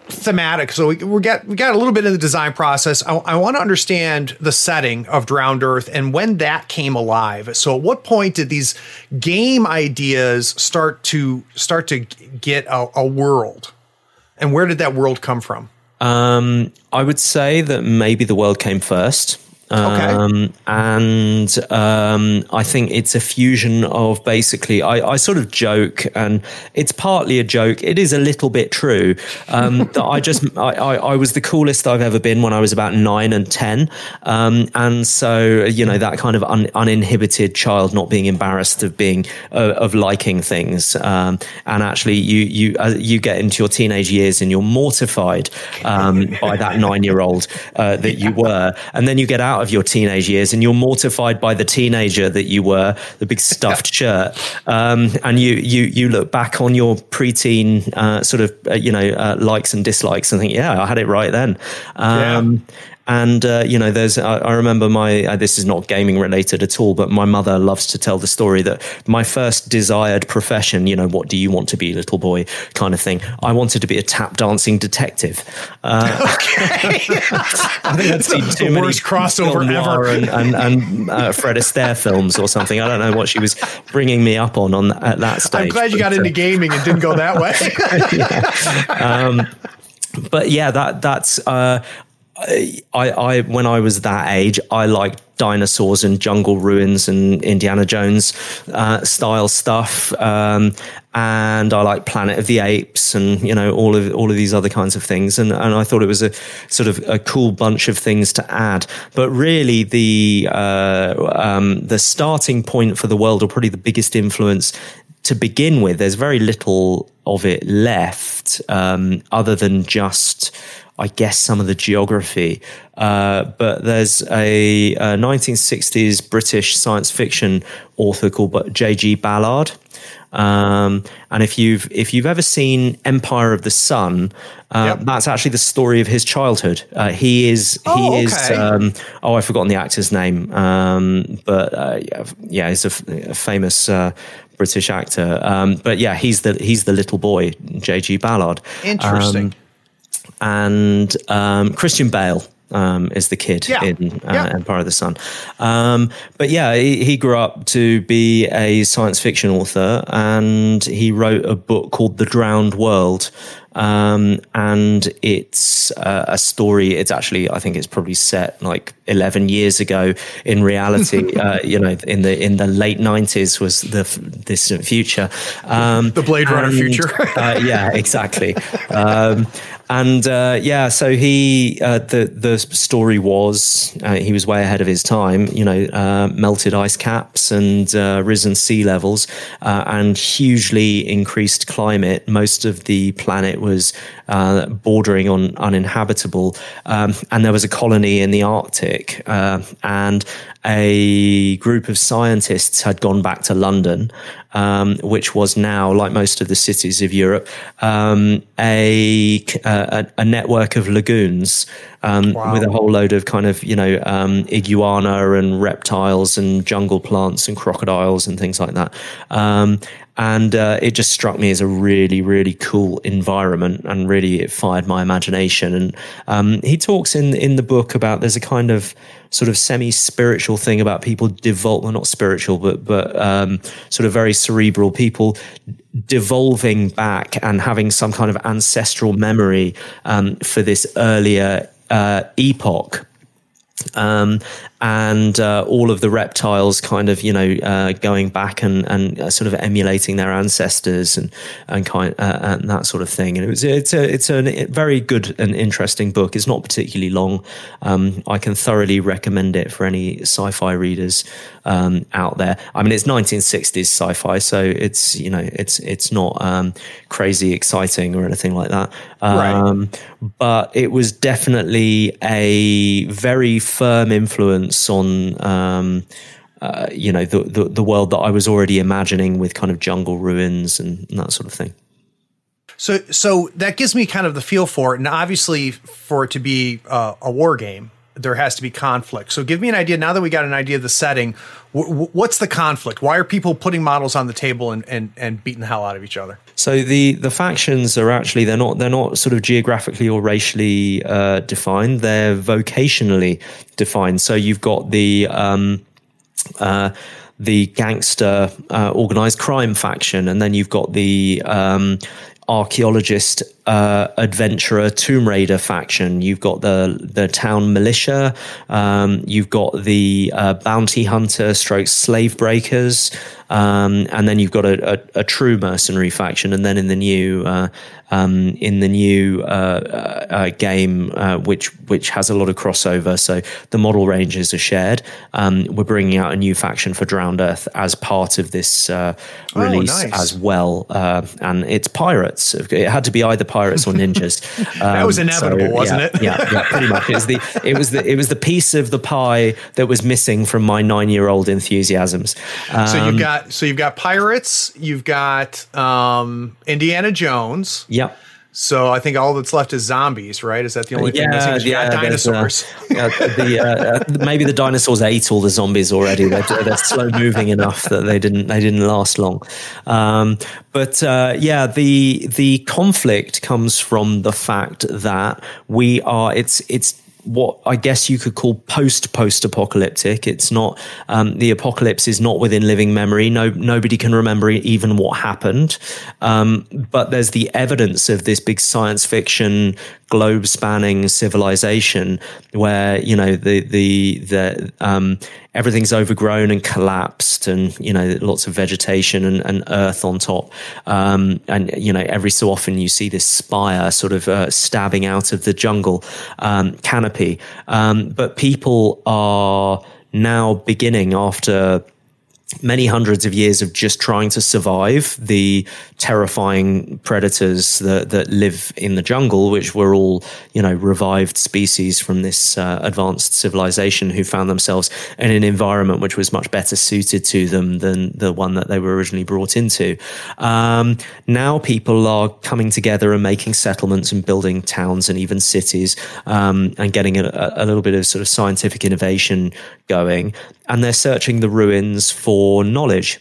thematic. So we, we got we got a little bit in the design process. I, I want to understand the setting of Drowned Earth and when that came alive. So at what point did these game ideas start to start to get a, a world, and where did that world come from? Um, I would say that maybe the world came first. Um, okay. And um, I think it's a fusion of basically, I, I sort of joke, and it's partly a joke. It is a little bit true um, that I just, I, I, I was the coolest I've ever been when I was about nine and ten. Um, and so, you know, that kind of un, uninhibited child not being embarrassed of being, uh, of liking things. Um, and actually you, you, uh, you get into your teenage years and you're mortified um, by that nine year old uh, that you were. And then you get out of your teenage years and you're mortified by the teenager that you were, the big stuffed shirt, um, and you you you look back on your preteen uh, sort of uh, you know uh, likes and dislikes and think, yeah, I had it right then. Um, yeah. And, uh, you know, there's, I, I remember my, uh, this is not gaming related at all, but my mother loves to tell the story that my first desired profession, you know, what do you want to be, little boy, kind of thing. I wanted to be a tap dancing detective. Uh, okay. I think I'd seen too the many worst crossover ever. And, and, and uh, Fred Astaire films or something. I don't know what she was bringing me up on, on at that stage. I'm glad you got into gaming and didn't go that way. yeah. um, but yeah, that, that's, uh, I, I, when I was that age, I liked dinosaurs and jungle ruins and Indiana Jones uh, style stuff, um, and I like Planet of the Apes and you know all of all of these other kinds of things. And, and I thought it was a sort of a cool bunch of things to add. But really, the uh, um, the starting point for the world, or probably the biggest influence to begin with, there's very little of it left, um, other than just, I guess, some of the geography. Uh, but there's a, a nineteen sixties British science fiction author called J G Ballard. Um, and if you've, if you've ever seen Empire of the Sun, uh, yep. that's actually the story of his childhood. Uh, he is, he oh, okay. is, um, oh, I've forgotten the actor's name. Um, but, uh, yeah, yeah, he's a, a famous, uh, British actor. Um, but yeah, he's the, he's the little boy, J G Ballard. Interesting. Um, and um, Christian Bale um, is the kid yeah. in uh, yeah. Empire of the Sun. Um, but yeah, he, he grew up to be a science fiction author, and he wrote a book called The Drowned World. Um, and it's uh, a story. It's actually, I think it's probably set like eleven years ago. In reality, uh, you know, in the in the late nineties was the f- distant future. Um, the Blade Runner and, future. uh, yeah, exactly. Um, and uh, yeah, so he uh, the the story was uh, he was way ahead of his time. You know, uh, melted ice caps and uh, risen sea levels uh, and hugely increased climate. Most of the planet was uh, bordering on uninhabitable, um, and there was a colony in the Arctic, uh, and a group of scientists had gone back to London, um, which was now, like most of the cities of Europe, um, a, a a network of lagoons um, wow. with a whole load of kind of, you know, um, iguana and reptiles and jungle plants and crocodiles and things like that. Um, And uh, it just struck me as a really, really cool environment, and really it fired my imagination. And um, he talks in in the book about there's a kind of sort of semi-spiritual thing about people devolve, well, not spiritual, but but um, sort of very cerebral people devolving back and having some kind of ancestral memory um, for this earlier uh, epoch. Um, and uh, all of the reptiles kind of, you know, uh, going back and, and uh, sort of emulating their ancestors and and kind uh, and that sort of thing. And it was it's a it's a very good and interesting book. It's not particularly long. Um, I can thoroughly recommend it for any sci-fi readers um, out there. I mean, it's nineteen sixties sci-fi, so it's you know it's it's not um, crazy exciting or anything like that. Um, right. But it was definitely a very firm influence on, um, uh, you know, the, the the world that I was already imagining with kind of jungle ruins and that sort of thing. So, so that gives me kind of the feel for it, and obviously for it to be uh, a war game, there has to be conflict. So give me an idea, now that we got an idea of the setting, w- what's the conflict? Why are people putting models on the table and, and, and beating the hell out of each other? So the, the factions are actually, they're not, they're not sort of geographically or racially uh, defined. They're vocationally defined. So you've got the, um, uh, the gangster uh, organized crime faction, and then you've got the um, archaeologist, uh, adventurer, Tomb Raider faction. You've got the the town militia. Um, you've got the uh, bounty hunter, stroke slave breakers, um, and then you've got a, a, a true mercenary faction. And then in the new uh, um, in the new uh, uh, uh, game, uh, which which has a lot of crossover, so the model ranges are shared. Um, we're bringing out a new faction for Drowned Earth as part of this uh, release oh, nice. as well, uh, and it's pirates. It had to be either pirates or ninjas. Um, that was inevitable, so, wasn't yeah, it? yeah, yeah, pretty much. It was the it was the it was the piece of the pie that was missing from my nine-year-old enthusiasms. Um, so you've got so you've got pirates, you've got um, Indiana Jones. Yep. So I think all that's left is zombies, right? Is that the only yeah, thing missing? You yeah, got dinosaurs. Uh, uh, the, uh, maybe the dinosaurs ate all the zombies already. They're, they're slow moving enough that they didn't they didn't last long. Um, but uh, yeah, the the conflict comes from the fact that we are. It's it's. what I guess you could call post post apocalyptic. It's not um, the apocalypse is not within living memory. No, nobody can remember even what happened. Um, but there's the evidence of this big science fiction globe spanning civilization where, you know, the the the um, everything's overgrown and collapsed, and, you know, lots of vegetation and, and earth on top. Um, and, you know, every so often you see this spire sort of uh, stabbing out of the jungle um, canopy. Um, but people are now beginning, after many hundreds of years of just trying to survive the terrifying predators that, that live in the jungle, which were all, you know, revived species from this uh, advanced civilization who found themselves in an environment which was much better suited to them than the one that they were originally brought into. Um, now people are coming together and making settlements and building towns and even cities, um, and getting a, a little bit of sort of scientific innovation going. And they're searching the ruins for knowledge.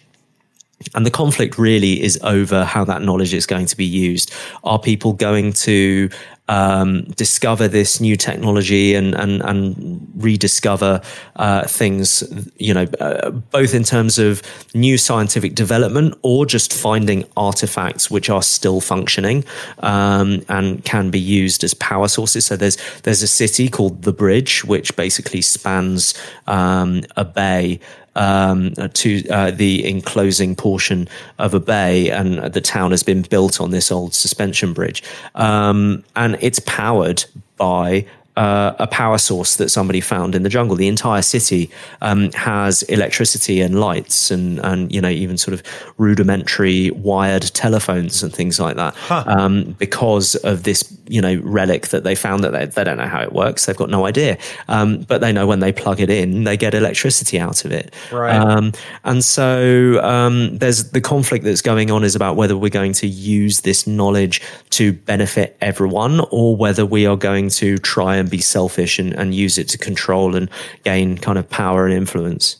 And the conflict really is over how that knowledge is going to be used. Are people going to um, discover this new technology and and, and rediscover uh, things, you know, uh, both in terms of new scientific development or just finding artifacts which are still functioning um, and can be used as power sources? So there's there's a city called The Bridge, which basically spans um, a bay Um, to uh, the enclosing portion of a bay, and the town has been built on this old suspension bridge, um, and it's powered by uh, a power source that somebody found in the jungle. The entire city um, has electricity and lights, and and you know, even sort of rudimentary wired telephones and things like that, huh. um, because of this, you know, relic that they found. That they, they don't know how it works. They've got no idea, um, but they know when they plug it in, they get electricity out of it. Right. Um, and so um, there's the conflict that's going on is about whether we're going to use this knowledge to benefit everyone, or whether we are going to try and be selfish and, and use it to control and gain kind of power and influence.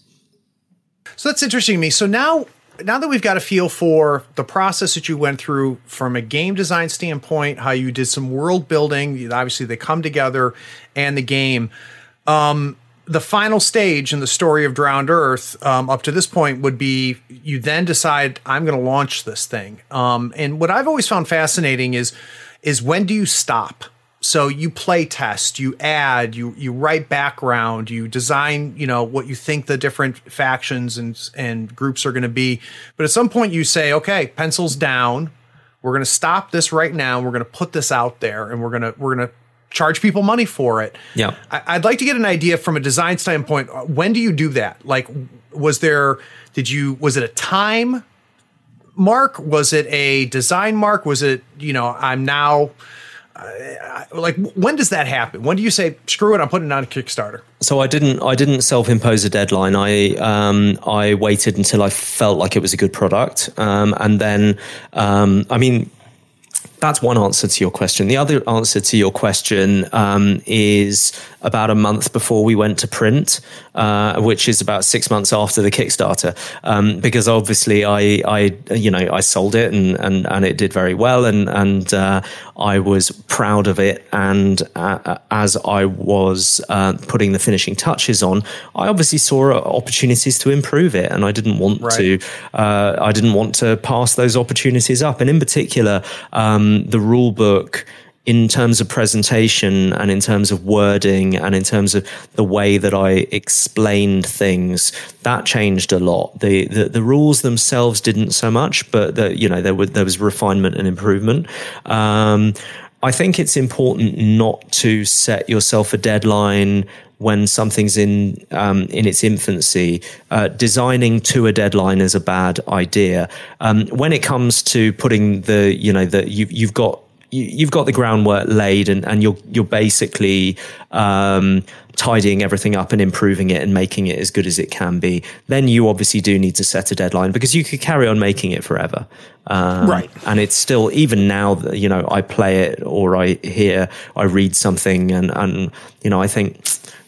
So that's interesting to me. So now, now that we've got a feel for the process that you went through from a game design standpoint, how you did some world building, obviously they come together, and the game, um, the final stage in the story of Drowned Earth, um, up to this point, would be you then decide, I'm going to launch this thing. Um, and what I've always found fascinating is, is when do you stop? So you play test, you add, you you write background, you design, you know, what you think the different factions and and groups are going to be. But at some point you say, okay, pencils down. We're going to stop this right now. We're going to put this out there, and we're going to we're going to charge people money for it. Yeah. I, I'd like to get an idea from a design standpoint. When do you do that? Like, was there, did you, was it a time mark? Was it a design mark? Was it, you know, I'm now, Uh, like, when does that happen? When do you say, screw it, I'm putting it on a Kickstarter? So I didn't I didn't self-impose a deadline. I um, I waited until I felt like it was a good product. Um, and then, um, I mean, that's one answer to your question. The other answer to your question um, is about a month before we went to print, uh, which is about six months after the Kickstarter, um, because obviously I, I, you know, I sold it and and, and it did very well, and and uh, I was proud of it. And uh, as I was uh, putting the finishing touches on, I obviously saw opportunities to improve it, and I didn't want right. to. Uh, I didn't want to pass those opportunities up, and in particular. Um, the rule book in terms of presentation and in terms of wording and in terms of the way that I explained things, that changed a lot. The the, the rules themselves didn't so much, but the, you know there was there was refinement and improvement. Um, I think it's important not to set yourself a deadline when something's in um, in its infancy. Uh, designing to a deadline is a bad idea. Um, when it comes to putting the, you know, the you've you've got you, you've got the groundwork laid, and, and you're you're basically um, tidying everything up and improving it and making it as good as it can be. Then you obviously do need to set a deadline, because you could carry on making it forever. Um, right. And it's still, even now that, you know, I play it or I hear, I read something, and and you know, I think.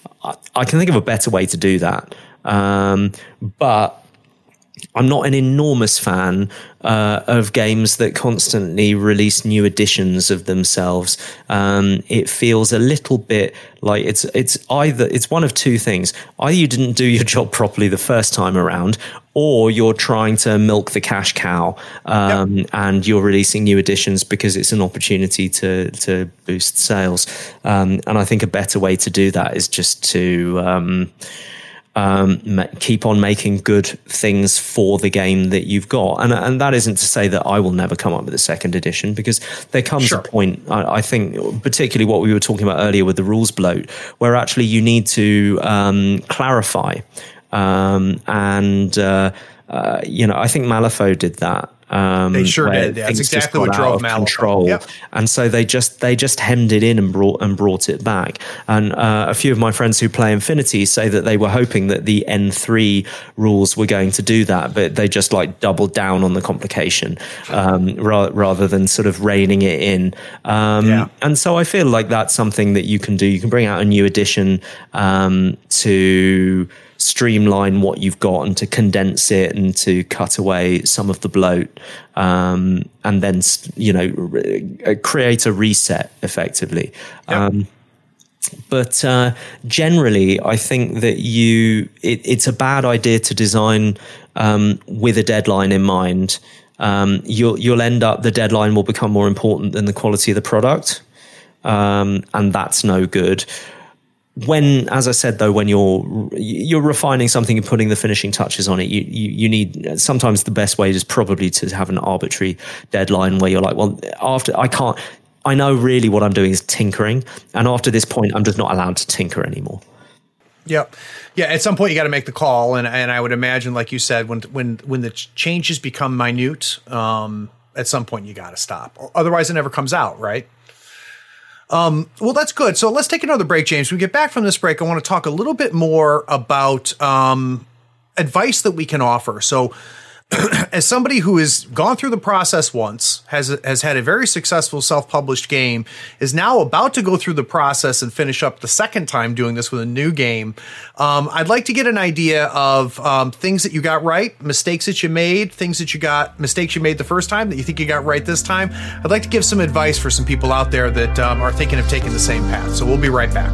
I can think of a better way to do that. Um, but I'm not an enormous fan uh, of games that constantly release new editions of themselves. Um, it feels a little bit like it's it's either it's one of two things. Either you didn't do your job properly the first time around, or you're trying to milk the cash cow, um, yep. and you're releasing new editions because it's an opportunity to to boost sales. Um, and I think a better way to do that is just to um, um, ma- keep on making good things for the game that you've got. And and that isn't to say that I will never come up with a second edition, because there comes sure. a point, I, I think, particularly what we were talking about earlier with the rules bloat, where actually you need to um, clarify. Um, and, uh, uh, you know, I think Malifaux did that. Um, they sure did. That's exactly what drove Malifaux. Control. Yep. And so they just, they just hemmed it in and brought, and brought it back. And, uh, a few of my friends who play Infinity say that they were hoping that the N three rules were going to do that, but they just like doubled down on the complication, um, ra- rather than sort of reining it in. Um, yeah. And so I feel like that's something that you can do. You can bring out a new edition, um, to, streamline what you've got and to condense it and to cut away some of the bloat, um, and then, you know, re- create a reset effectively. Yep. Um, but uh, generally, I think that you it, it's a bad idea to design um, with a deadline in mind. Um, you'll you'll end up, the deadline will become more important than the quality of the product, um, and that's no good. When, as I said, though, when you're you're refining something and putting the finishing touches on it, you, you you need, sometimes the best way is probably to have an arbitrary deadline where you're like, well, after I can't, I know really what I'm doing is tinkering, and after this point, I'm just not allowed to tinker anymore. Yep. Yeah. At some point, you got to make the call, and and I would imagine, like you said, when when when the changes become minute, um, at some point you got to stop. Otherwise, it never comes out, right? Um, well, that's good. So let's take another break, James. When we get back from this break, I want to talk a little bit more about um, advice that we can offer. So as somebody who has gone through the process once, has has had a very successful self-published game, is now about to go through the process and finish up the second time doing this with a new game, um, I'd like to get an idea of um, things that you got right, mistakes that you made, things that you got, mistakes you made the first time that you think you got right this time. I'd like to give some advice for some people out there that um, are thinking of taking the same path. So we'll be right back.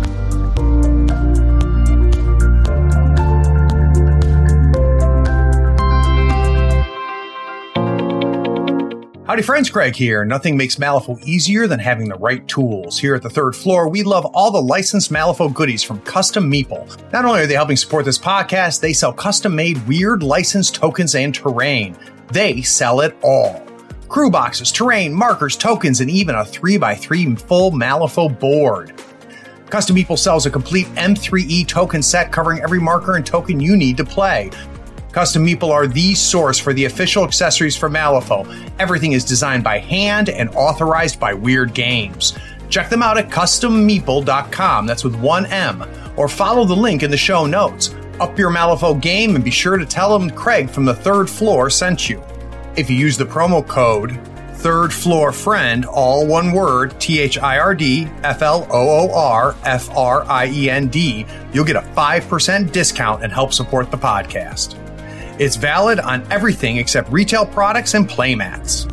Howdy friends, Craig here. Nothing makes Malifaux easier than having the right tools. Here at the third floor, we love all the licensed Malifaux goodies from Custom Meeple. Not only are they helping support this podcast, they sell custom-made weird licensed tokens and terrain. They sell it all. Crew boxes, terrain, markers, tokens, and even a three by three full Malifaux board. Custom Meeple sells a complete M three E token set covering every marker and token you need to play. Custom Meeple are the source for the official accessories for Malifaux. Everything is designed by hand and authorized by Weird Games. Check them out at custom meeple dot com, that's with one M, or follow the link in the show notes. Up your Malifaux game and be sure to tell them Craig from the third floor sent you. If you use the promo code Third Floor Friend, all one word, T H I R D F L O O R F R I E N D, you'll get a five percent discount and help support the podcast. It's valid on everything except retail products and playmats.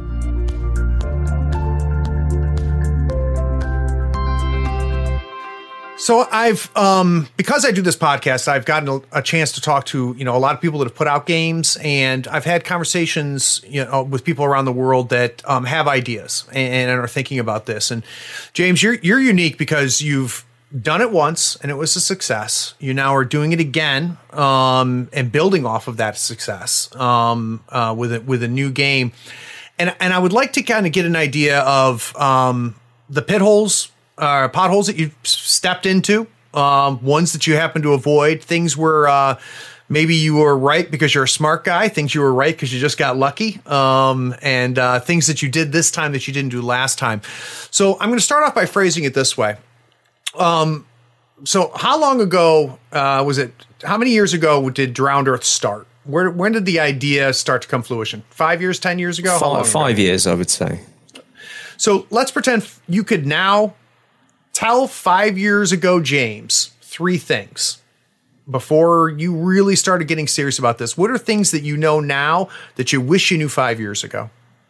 So I've, um, because I do this podcast, I've gotten a, a chance to talk to, you know, a lot of people that have put out games, and I've had conversations, you know, with people around the world that um, have ideas and, and are thinking about this. And James, you're you're unique because you've done it once and it was a success. You now are doing it again um, and building off of that success um, uh, with a, with a new game. And and I would like to kind of get an idea of um, the pit holes. Uh, potholes that you stepped into, um, ones that you happen to avoid, things where uh, maybe you were right because you're a smart guy, things you were right because you just got lucky, um, and uh, things that you did this time that you didn't do last time. So I'm going to start off by phrasing it this way. Um, so how long ago uh, was it? How many years ago did Drowned Earth start? Where when did the idea start to come fruition? Five years, ten years ago? Five, five years, I would say. So let's pretend you could now tell five years ago, James, three things before you really started getting serious about this. What are things that you know now that you wish you knew five years ago?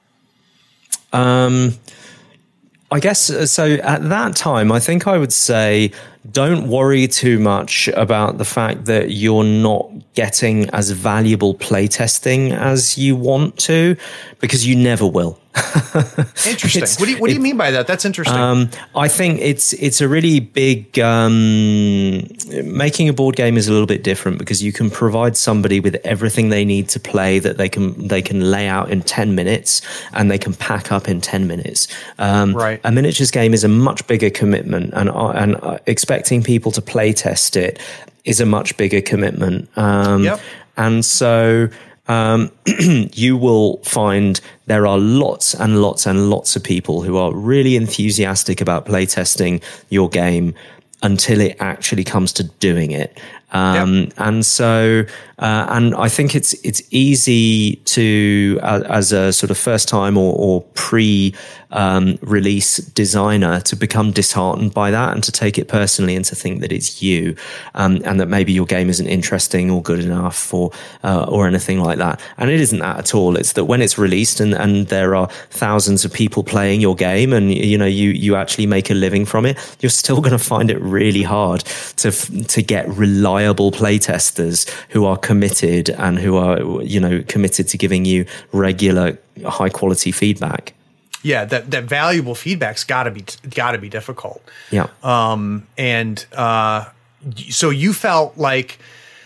Um, I guess so. At that time, I think I would say don't worry too much about the fact that you're not getting as valuable playtesting as you want to, because you never will. Interesting. What do you, what do you it, mean by that? That's interesting. Um, I think it's it's a really big um, making a board game is a little bit different because you can provide somebody with everything they need to play that they can they can lay out in ten minutes and they can pack up in ten minutes. Um, right. A miniatures game is a much bigger commitment, and and expecting people to play test it is a much bigger commitment. Um, yep. And so. Um, you will find there are lots and lots and lots of people who are really enthusiastic about playtesting your game until it actually comes to doing it. Um, yep. And so, uh, and I think it's it's easy to, uh, as a sort of first time or, or pre um, release designer, to become disheartened by that and to take it personally and to think that it's you, um, and that maybe your game isn't interesting or good enough or uh, or anything like that. And it isn't that at all. It's that when it's released and, and there are thousands of people playing your game, and you know you you actually make a living from it, you're still going to find it really hard to to get reliable playtesters who are committed and who are, you know, committed to giving you regular high quality feedback. Yeah, that, that valuable feedback's got to be got to be difficult. Yeah. Um. And uh, so you felt like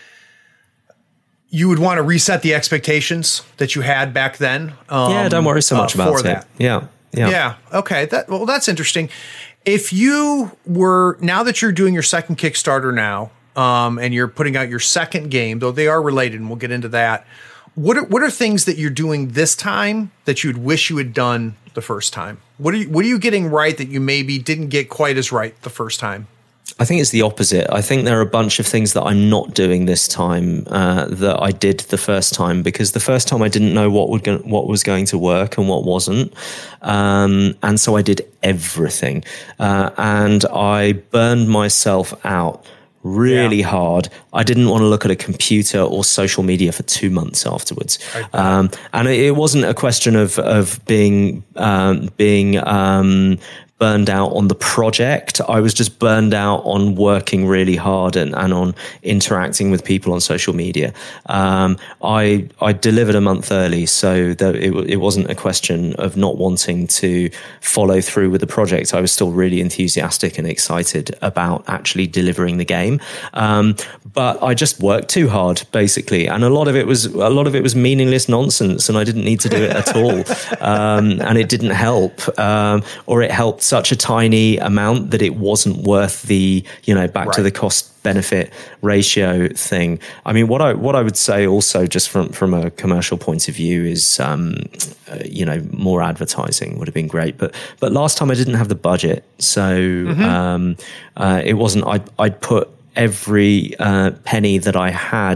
you would want to reset the expectations that you had back then. Um, yeah. Don't worry so much uh, about it. That. Yeah. Yeah. Yeah. Okay. That well, that's interesting. If you were now that you're doing your second Kickstarter now. Um, and you're putting out your second game, though they are related, and we'll get into that. What are what are things that you're doing this time that you'd wish you had done the first time? What are you what are you getting right that you maybe didn't get quite as right the first time? I think it's the opposite. I think there are a bunch of things that I'm not doing this time uh, that I did the first time, because the first time I didn't know what would go, what was going to work and what wasn't, um, and so I did everything, uh, and I burned myself out really yeah. hard. I didn't want to look at a computer or social media for two months afterwards. Um, and it, it wasn't a question of, of being, um, being, um, burned out on the project. I was just burned out on working really hard and, and on interacting with people on social media. Um, I I delivered a month early, so that it, it wasn't a question of not wanting to follow through with the project. I was still really enthusiastic and excited about actually delivering the game. Um, but I just worked too hard, basically, and a lot of it was a lot of it was meaningless nonsense, and I didn't need to do it at all. Um, and it didn't help, um, or it helped such a tiny amount that it wasn't worth the, you know, back right. to the cost benefit ratio thing. I mean, what I what I would say also, just from from a commercial point of view, is um, uh, you know, more advertising would have been great. But but last time I didn't have the budget, so mm-hmm. um, uh, it wasn't. I I'd put every uh, penny that I had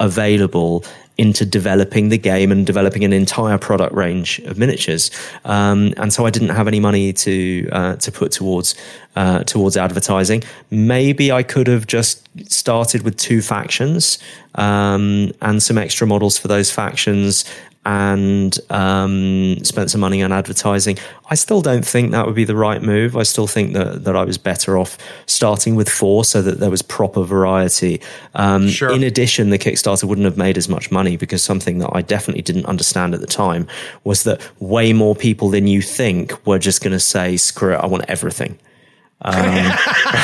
available into developing the game and developing an entire product range of miniatures. Um, and so I didn't have any money to uh, to put towards uh, towards advertising. Maybe I could have just started with two factions um, and some extra models for those factions and um, spent some money on advertising. I still don't think that would be the right move. I still think that, that I was better off starting with four so that there was proper variety. Um, sure. In addition, the Kickstarter wouldn't have made as much money because something that I definitely didn't understand at the time was that way more people than you think were just going to say, screw it, I want everything. Um,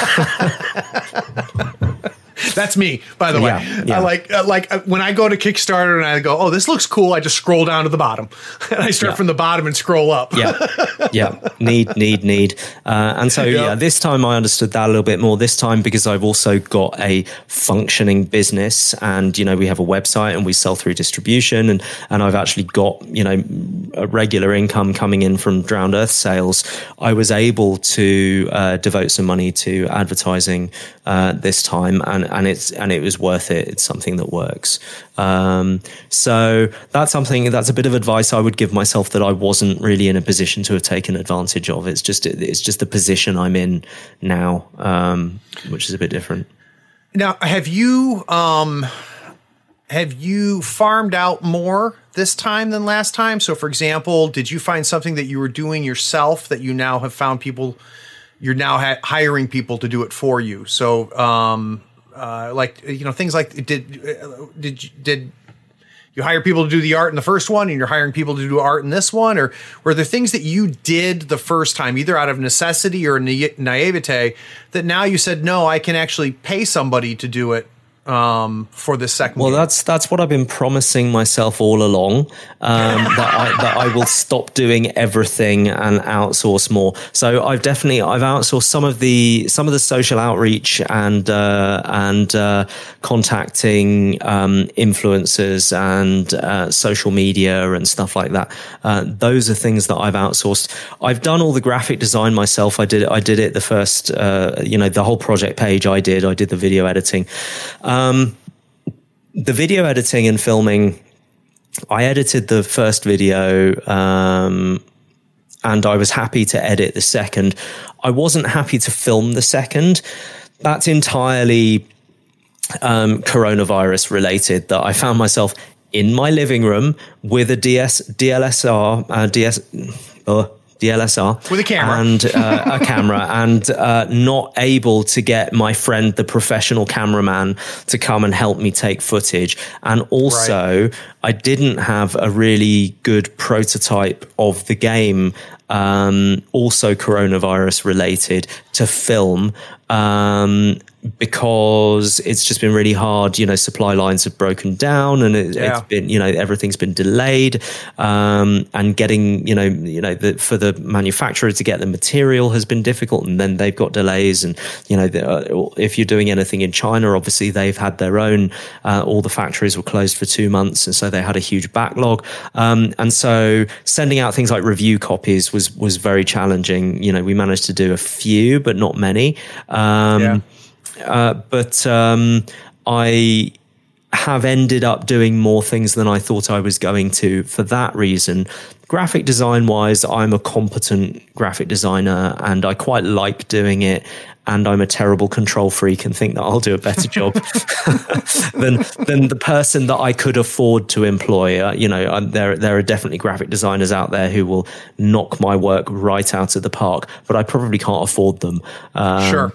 That's me, by the way. Yeah, yeah. I like uh, like uh, when I go to Kickstarter and I go, oh, this looks cool. I just scroll down to the bottom, and I start yeah. from the bottom and scroll up. yeah, yeah. Need, need, need. Uh, and so, yeah. yeah, this time I understood that a little bit more. This time because I've also got a functioning business, and you know we have a website and we sell through distribution, and and I've actually got you know a regular income coming in from Drowned Earth sales. I was able to uh, devote some money to advertising uh, this time, and and it's and it was worth it. It's something that works. Um, so that's something that's a bit of advice I would give myself that I wasn't really in a position to have taken advantage of. It's just it's just the position I'm in now, um, which is a bit different. Now, have you um, have you farmed out more this time than last time? So, for example, did you find something that you were doing yourself that you now have found people? You're now ha- hiring people to do it for you. So, um, uh, like you know, things like did uh, did you, did you hire people to do the art in the first one, and you're hiring people to do art in this one, or were there things that you did the first time, either out of necessity or na- naivete, that now you said, no, I can actually pay somebody to do it um, for this second well, game? that's that's what I've been promising myself all along, um, that, I, that I will stop doing everything and outsource more. So I've definitely I've outsourced some of the some of the social outreach and uh, and uh, contacting um, influencers and uh, social media and stuff like that. Uh, those are things that I've outsourced. I've done all the graphic design myself. I did it. I did it the first, uh, you know, the whole project page. I did. I did the video editing. Um, Um, the video editing and filming, I edited the first video um, and I was happy to edit the second. I wasn't happy to film the second. That's entirely um, coronavirus related, that I found myself in my living room with a D S, D L S R, uh, D S, uh, D L S R with a camera and uh, a camera and uh, not able to get my friend, the professional cameraman, to come and help me take footage. And also right. I didn't have a really good prototype of the game, um, also coronavirus related, to film, um, because it's just been really hard. You know, supply lines have broken down, and it, yeah. it's been, you know, everything's been delayed, um, and getting, you know, you know, the, for the manufacturer to get the material has been difficult, and then they've got delays. And you know, the, uh, if you're doing anything in China, obviously they've had their own. Uh, all the factories were closed for two months, and so they had a huge backlog. Um, and so sending out things like review copies was was very challenging. You know, we managed to do a few, but not many. Um, yeah. Uh, but um, I have ended up doing more things than I thought I was going to for that reason. Graphic design wise, I'm a competent graphic designer and I quite like doing it. And I'm a terrible control freak and think that I'll do a better job than than the person that I could afford to employ. Uh, you know, um, there there are definitely graphic designers out there who will knock my work right out of the park, but I probably can't afford them. Um, sure.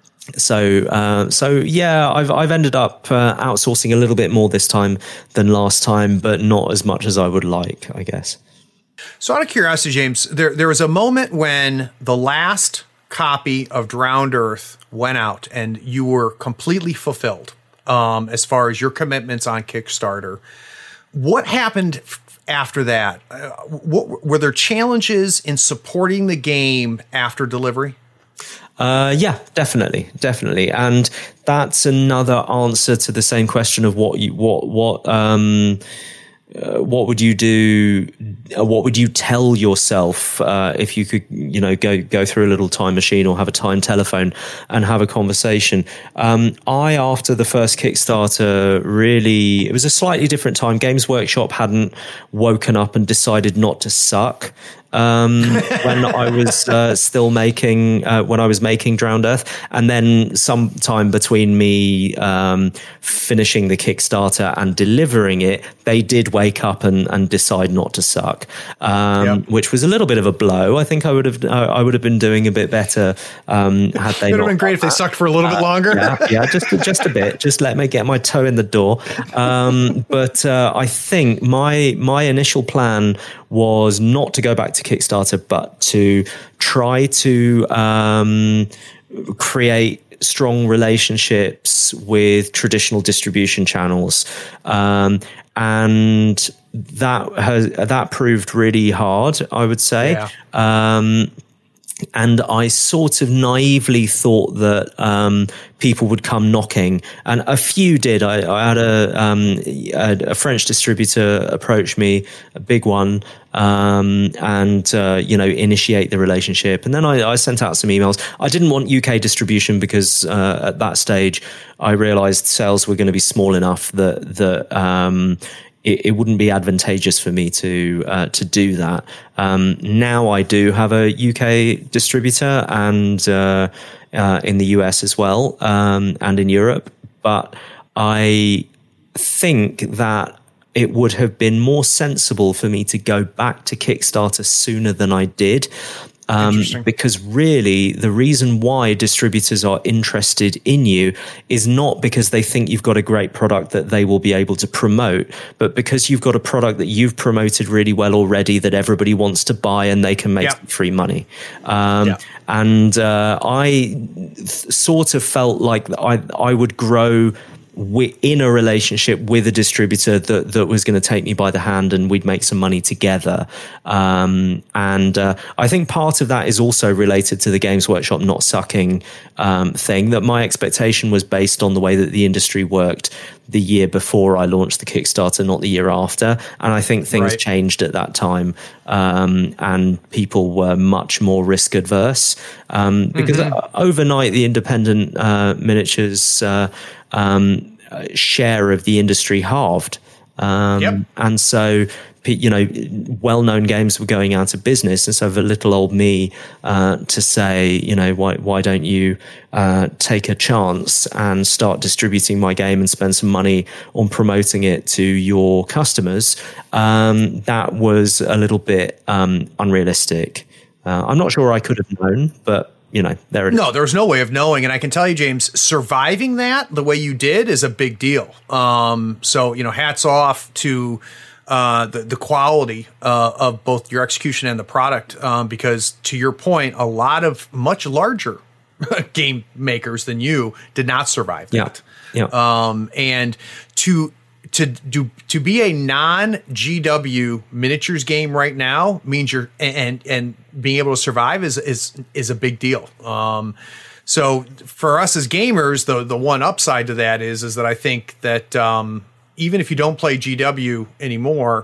So, uh, so yeah, I've I've ended up uh, outsourcing a little bit more this time than last time, but not as much as I would like, I guess. So, out of curiosity, James, there there was a moment when the last copy of Drowned Earth went out, and you were completely fulfilled um, as far as your commitments on Kickstarter. What happened f- after that? Uh, what, were there challenges in supporting the game after delivery? Uh, yeah, definitely, definitely, and that's another answer to the same question of what you what what um, Uh, what would you do? Uh, what would you tell yourself uh, if you could, you know, go go through a little time machine or have a time telephone and have a conversation? Um, I, after the first Kickstarter, really, it was a slightly different time. Games Workshop hadn't woken up and decided not to suck. Um, when I was uh, still making, uh, when I was making Drowned Earth, and then sometime between me um, finishing the Kickstarter and delivering it, they did wake up and, and decide not to suck, um, yep. which was a little bit of a blow. I think I would have, uh, I would have been doing a bit better um, had they. It would not have been great if they sucked for a little uh, bit longer. yeah, yeah, just just a bit. Just let me get my toe in the door. Um, but uh, I think my my initial plan was not to go back to Kickstarter, but to try to um, create strong relationships with traditional distribution channels. Um, and that has, that proved really hard, I would say. Yeah. Um, And I sort of naively thought that um, people would come knocking, and a few did. I, I had a, um, a, a French distributor approach me, a big one, um, and uh, you know, initiate the relationship. And then I, I sent out some emails. I didn't want U K distribution because uh, at that stage I realized sales were going to be small enough that that. Um, It, it wouldn't be advantageous for me to uh, to do that. Um, now I do have a U K distributor and uh, uh, in the U S as well, um, and in Europe. But I think that it would have been more sensible for me to go back to Kickstarter sooner than I did. Um, because really the reason why distributors are interested in you is not because they think you've got a great product that they will be able to promote, but because you've got a product that you've promoted really well already that everybody wants to buy and they can make yep. free money. Um, yep. And uh, I th- sort of felt like I, I would grow in a relationship with a distributor that, that was going to take me by the hand and we'd make some money together. Um, and uh, I think part of that is also related to the Games Workshop not sucking um, thing, that my expectation was based on the way that the industry worked the year before I launched the Kickstarter, not the year after. And I think things right. changed at that time. Um, and people were much more risk adverse um, because mm-hmm. overnight the independent uh, miniatures uh, um, share of the industry halved. Um, yep. And so, you know, well-known games were going out of business. And so for little old me uh, to say, you know, why why don't you uh, take a chance and start distributing my game and spend some money on promoting it to your customers, um, that was a little bit um, unrealistic. Uh, I'm not sure I could have known, but you know, there it is. No, there's no way of knowing. And I can tell you, James, surviving that the way you did is a big deal. Um, so, you know, hats off to uh, the, the quality uh, of both your execution and the product. Um, because to your point, a lot of much larger game makers than you did not survive that. Yeah. Yeah. Um, and to to do to be a non G W miniatures game right now means you're and and being able to survive is is is a big deal. Um, so for us as gamers, the the one upside to that is is that I think that um, even if you don't play G W anymore,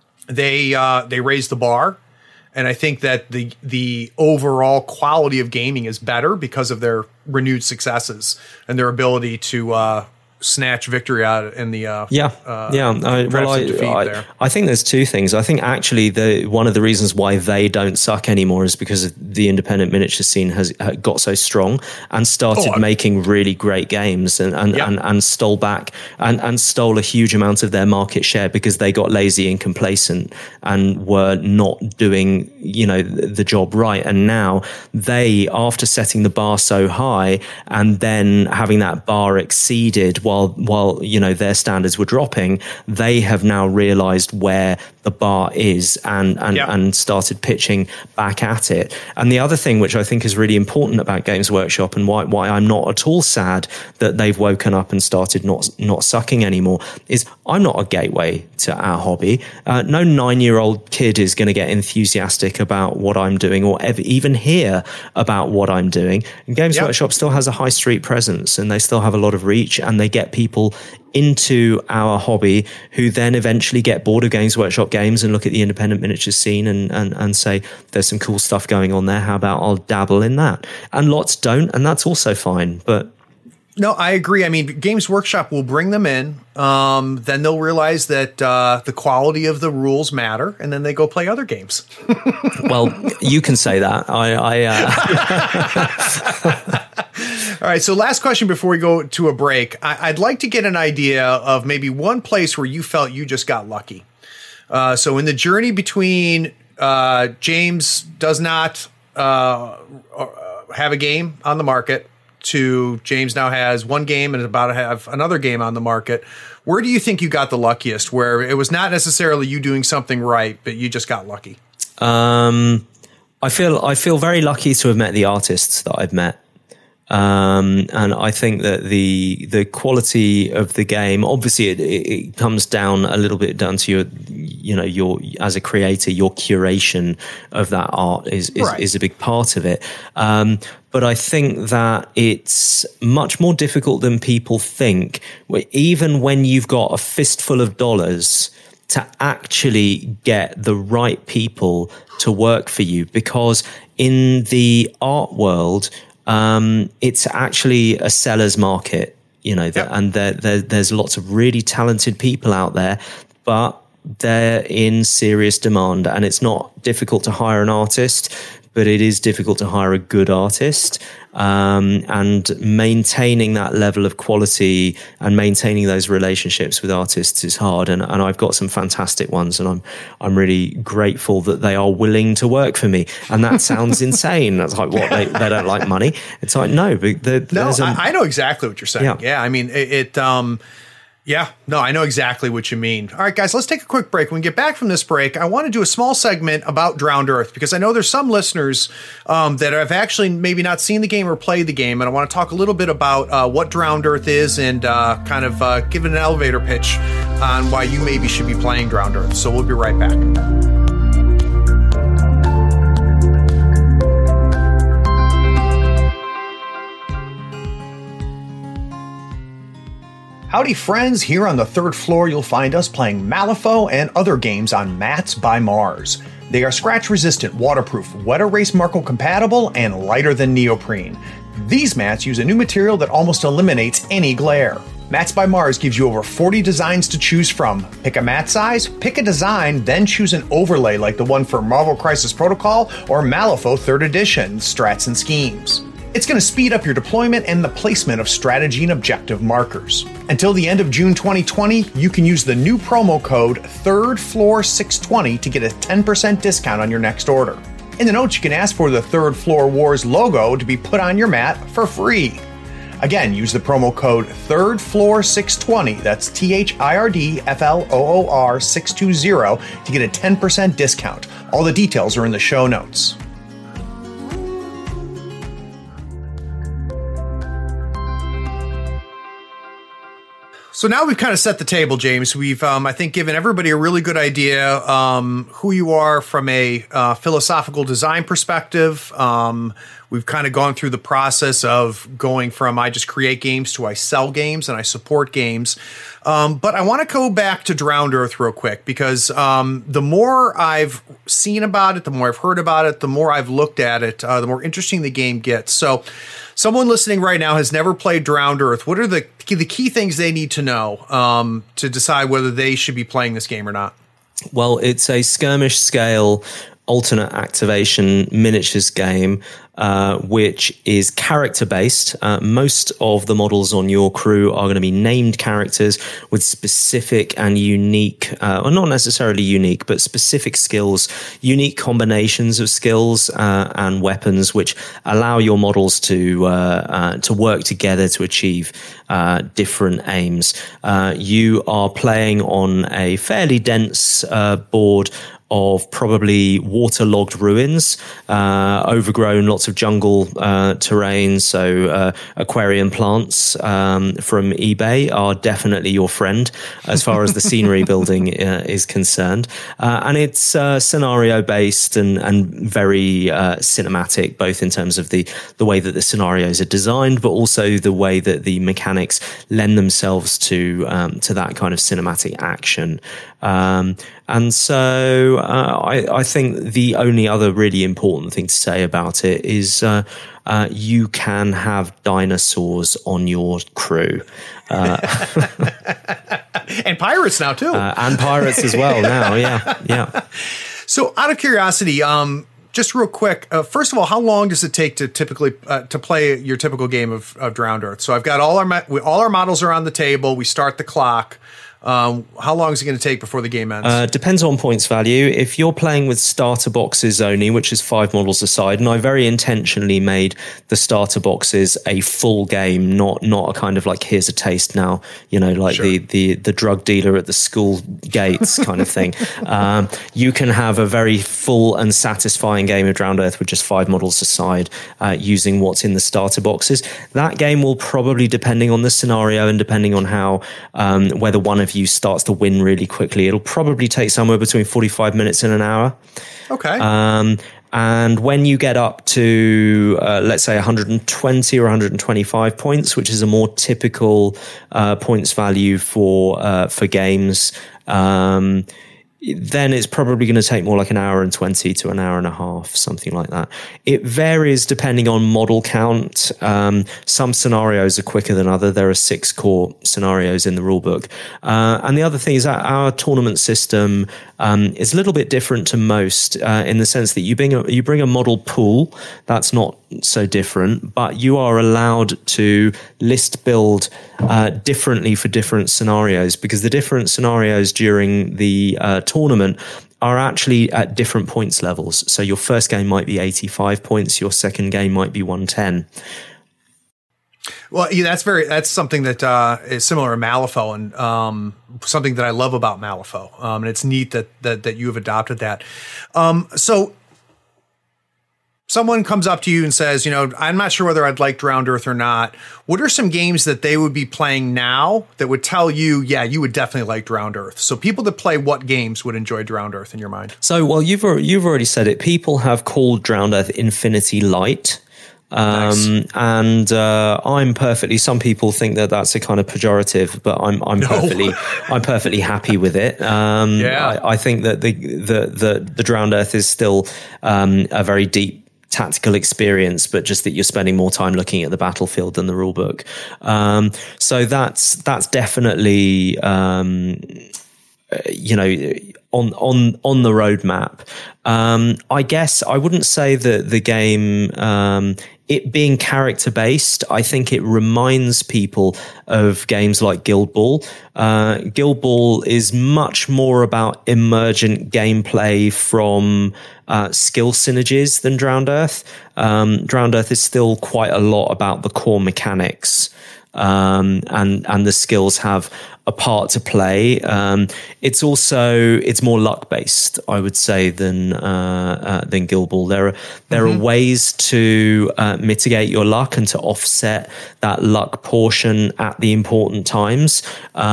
they uh, they raise the bar, and I think that the the overall quality of gaming is better because of their renewed successes and their ability to uh, snatch victory out in the uh, yeah uh, yeah I, well I, I, I think there's two things. I think actually the one of the reasons why they don't suck anymore is because the independent miniature scene has got so strong and started oh, making really great games and and, yeah. and, and stole back and, and stole a huge amount of their market share because they got lazy and complacent and were not doing, you know, the, the job right. And now they, after setting the bar so high and then having that bar exceeded while while you know their standards were dropping, they have now realized where the bar is and and, yeah. and started pitching back at it. And the other thing which I think is really important about Games Workshop and why why I'm not at all sad that they've woken up and started not not sucking anymore is I'm not a gateway to our hobby. Uh, no nine-year-old kid is going to get enthusiastic about what I'm doing or ever even hear about what I'm doing. And Games yep. Workshop still has a high street presence and they still have a lot of reach and they get get people into our hobby who then eventually get bored of Games Workshop games and look at the independent miniatures scene and, and, and say, there's some cool stuff going on there. How about I'll dabble in that? And lots don't, and that's also fine. But no, I agree. I mean, Games Workshop will bring them in. Um, then they'll realize that uh, the quality of the rules matter, and then they go play other games. Well, you can say that. I. I uh... All right. So last question before we go to a break. I- I'd like to get an idea of maybe one place where you felt you just got lucky. Uh, so in the journey between uh, James does not uh, have a game on the market to James now has one game and is about to have another game on the market, where do you think you got the luckiest, where it was not necessarily you doing something right, but you just got lucky? Um, I feel I feel very lucky to have met the artists that I've met. Um, and I think that the the quality of the game, obviously, it, it comes down a little bit down to your, you know, your as a creator, your curation of that art is is, right. is a big part of it. Um, but I think that it's much more difficult than people think. Even when you've got a fistful of dollars, to actually get the right people to work for you, because in the art world, Um, it's actually a seller's market, you know, yep. and there, there, there's lots of really talented people out there, but they're in serious demand, and it's not difficult to hire an artist, but it is difficult to hire a good artist. Um, and maintaining that level of quality and maintaining those relationships with artists is hard. And, and I've got some fantastic ones, and I'm, I'm really grateful that they are willing to work for me. And that sounds insane. That's like, what, they, they don't like money? It's like, no, but the, no, a, I, I know exactly what you're saying. Yeah. yeah I mean, it, it um, Yeah, no, I know exactly what you mean. All right, guys, let's take a quick break. When we get back from this break, I want to do a small segment about Drowned Earth, because I know there's some listeners um, that have actually maybe not seen the game or played the game, and I want to talk a little bit about uh, what Drowned Earth is and uh, kind of uh, give it an elevator pitch on why you maybe should be playing Drowned Earth. So we'll be right back. Howdy friends, here on the third floor you'll find us playing Malifaux and other games on Mats by Mars. They are scratch resistant, waterproof, wet erase Marco compatible, and lighter than neoprene. These mats use a new material that almost eliminates any glare. Mats by Mars gives you over forty designs to choose from. Pick a mat size, pick a design, then choose an overlay like the one for Marvel Crisis Protocol or Malifaux third edition, Strats and Schemes. It's going to speed up your deployment and the placement of strategy and objective markers. Until the end of June twenty twenty, you can use the new promo code third floor six twenty to get a ten percent discount on your next order. In the notes, you can ask for the Third Floor Wars logo to be put on your mat for free. Again, use the promo code third floor six twenty, that's T H I R D F L O O R six twenty, to get a ten percent discount. All the details are in the show notes. So now we've kind of set the table, James. We've, um, I think, given everybody a really good idea um, who you are from a uh, philosophical design perspective. Um, we've kind of gone through the process of going from I just create games to I sell games and I support games. Um, but I want to go back to Drowned Earth real quick, because um, the more I've seen about it, the more I've heard about it, the more I've looked at it, uh, the more interesting the game gets. So someone listening right now has never played Drowned Earth. What are the the key things they need to know um, to decide whether they should be playing this game or not? Well, it's a skirmish scale alternate activation miniatures game, uh, which is character based. Uh, most of the models on your crew are going to be named characters with specific and unique, uh, or not necessarily unique, but specific skills, unique combinations of skills uh, and weapons, which allow your models to uh, uh, to work together to achieve uh, different aims. Uh, you are playing on a fairly dense uh, board of probably waterlogged ruins, uh, overgrown, lots lots of jungle uh, terrain, so uh, aquarium plants um, from eBay are definitely your friend as far as the scenery building uh, is concerned. Uh, and it's uh, scenario based and, and very uh, cinematic, both in terms of the, the way that the scenarios are designed, but also the way that the mechanics lend themselves to um, to that kind of cinematic action. Um, and so uh, I, I think the only other really important thing to say about it is uh, uh, you can have dinosaurs on your crew. Uh, and pirates now, too. Uh, and pirates as well now, yeah, yeah. So out of curiosity, um, just real quick, uh, first of all, how long does it take to typically uh, to play your typical game of, of Drowned Earth? So I've got all our ma- we, all our models are on the table. We start the clock. Um, how long is it going to take before the game ends? Uh, depends on points value. If you're playing with starter boxes only, which is five models a side, and I very intentionally made the starter boxes a full game, not not a kind of like, here's a taste now, you know, like sure. the, the the drug dealer at the school gates kind of thing. Um, you can have a very full and satisfying game of Drowned Earth with just five models a side, uh, using what's in the starter boxes. That game will probably, depending on the scenario and depending on how um, whether one of you starts to win really quickly, it'll probably take somewhere between forty-five minutes and an hour. Okay. Um, and when you get up to, uh, let's say, one hundred twenty or one hundred twenty-five points, which is a more typical uh, points value for uh, for games, um, then it's probably going to take more like an hour and twenty to an hour and a half, something like that. It varies depending on model count. Um, some scenarios are quicker than other. There are six core scenarios in the rulebook. Uh, and the other thing is that our tournament system um, is a little bit different to most uh, in the sense that you bring a, you bring a model pool. That's not so different, but you are allowed to list build uh, differently for different scenarios, because the different scenarios during the uh, tournament are actually at different points levels. So your first game might be eighty-five points, your second game might be one ten. Well, yeah, that's very that's something that uh, is similar to Malifaux, and um, something that I love about Malifaux. Um, and it's neat that that that you have adopted that. Um, so. Someone comes up to you and says, you know, I'm not sure whether I'd like Drowned Earth or not. What are some games that they would be playing now that would tell you, yeah, you would definitely like Drowned Earth? So people that play what games would enjoy Drowned Earth in your mind? So, well, you've you've already said it. People have called Drowned Earth Infinity Light. Um, nice. And uh, I'm perfectly. Some people think that that's a kind of pejorative, but I'm I'm no. perfectly I'm perfectly happy with it. Um, yeah. I, I think that the the the, the Drowned Earth is still um, a very deep tactical experience, but just that you're spending more time looking at the battlefield than the rulebook. Um, so that's that's definitely um, you know on on on the roadmap. Um, I guess I wouldn't say that the game. Um, It being character based, I think it reminds people of games like Guild Ball. Uh, Guild Ball is much more about emergent gameplay from uh, skill synergies than Drowned Earth. Um, Drowned Earth is still quite a lot about the core mechanics. Um, and, and the skills have a part to play. Um, it's also, it's more luck based, I would say, than, uh, uh, than Guild Ball. There are, there mm-hmm. are ways to, uh, mitigate your luck and to offset that luck portion at the important times.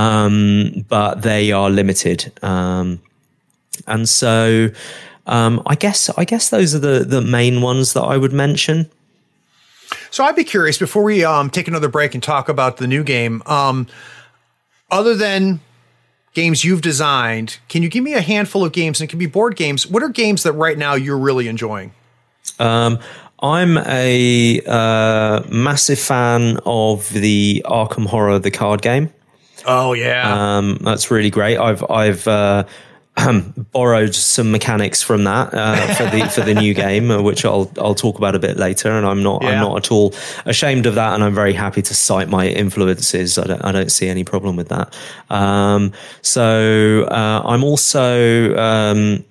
Um, but they are limited. Um, and so, um, I guess, I guess those are the, the main ones that I would mention. So I'd be curious, before we um, take another break and talk about the new game, um, other than games you've designed, can you give me a handful of games, and it can be board games? What are games that right now you're really enjoying? Um, I'm a uh, massive fan of the Arkham Horror, the card game. Oh, yeah. Um, that's really great. I've I've uh, borrowed some mechanics from that uh, for the for the new game, uh, which I'll I'll talk about a bit later. And I'm not yeah. I'm not at all ashamed of that, and I'm very happy to cite my influences. I don't I don't see any problem with that. Um, so uh, I'm also. Um,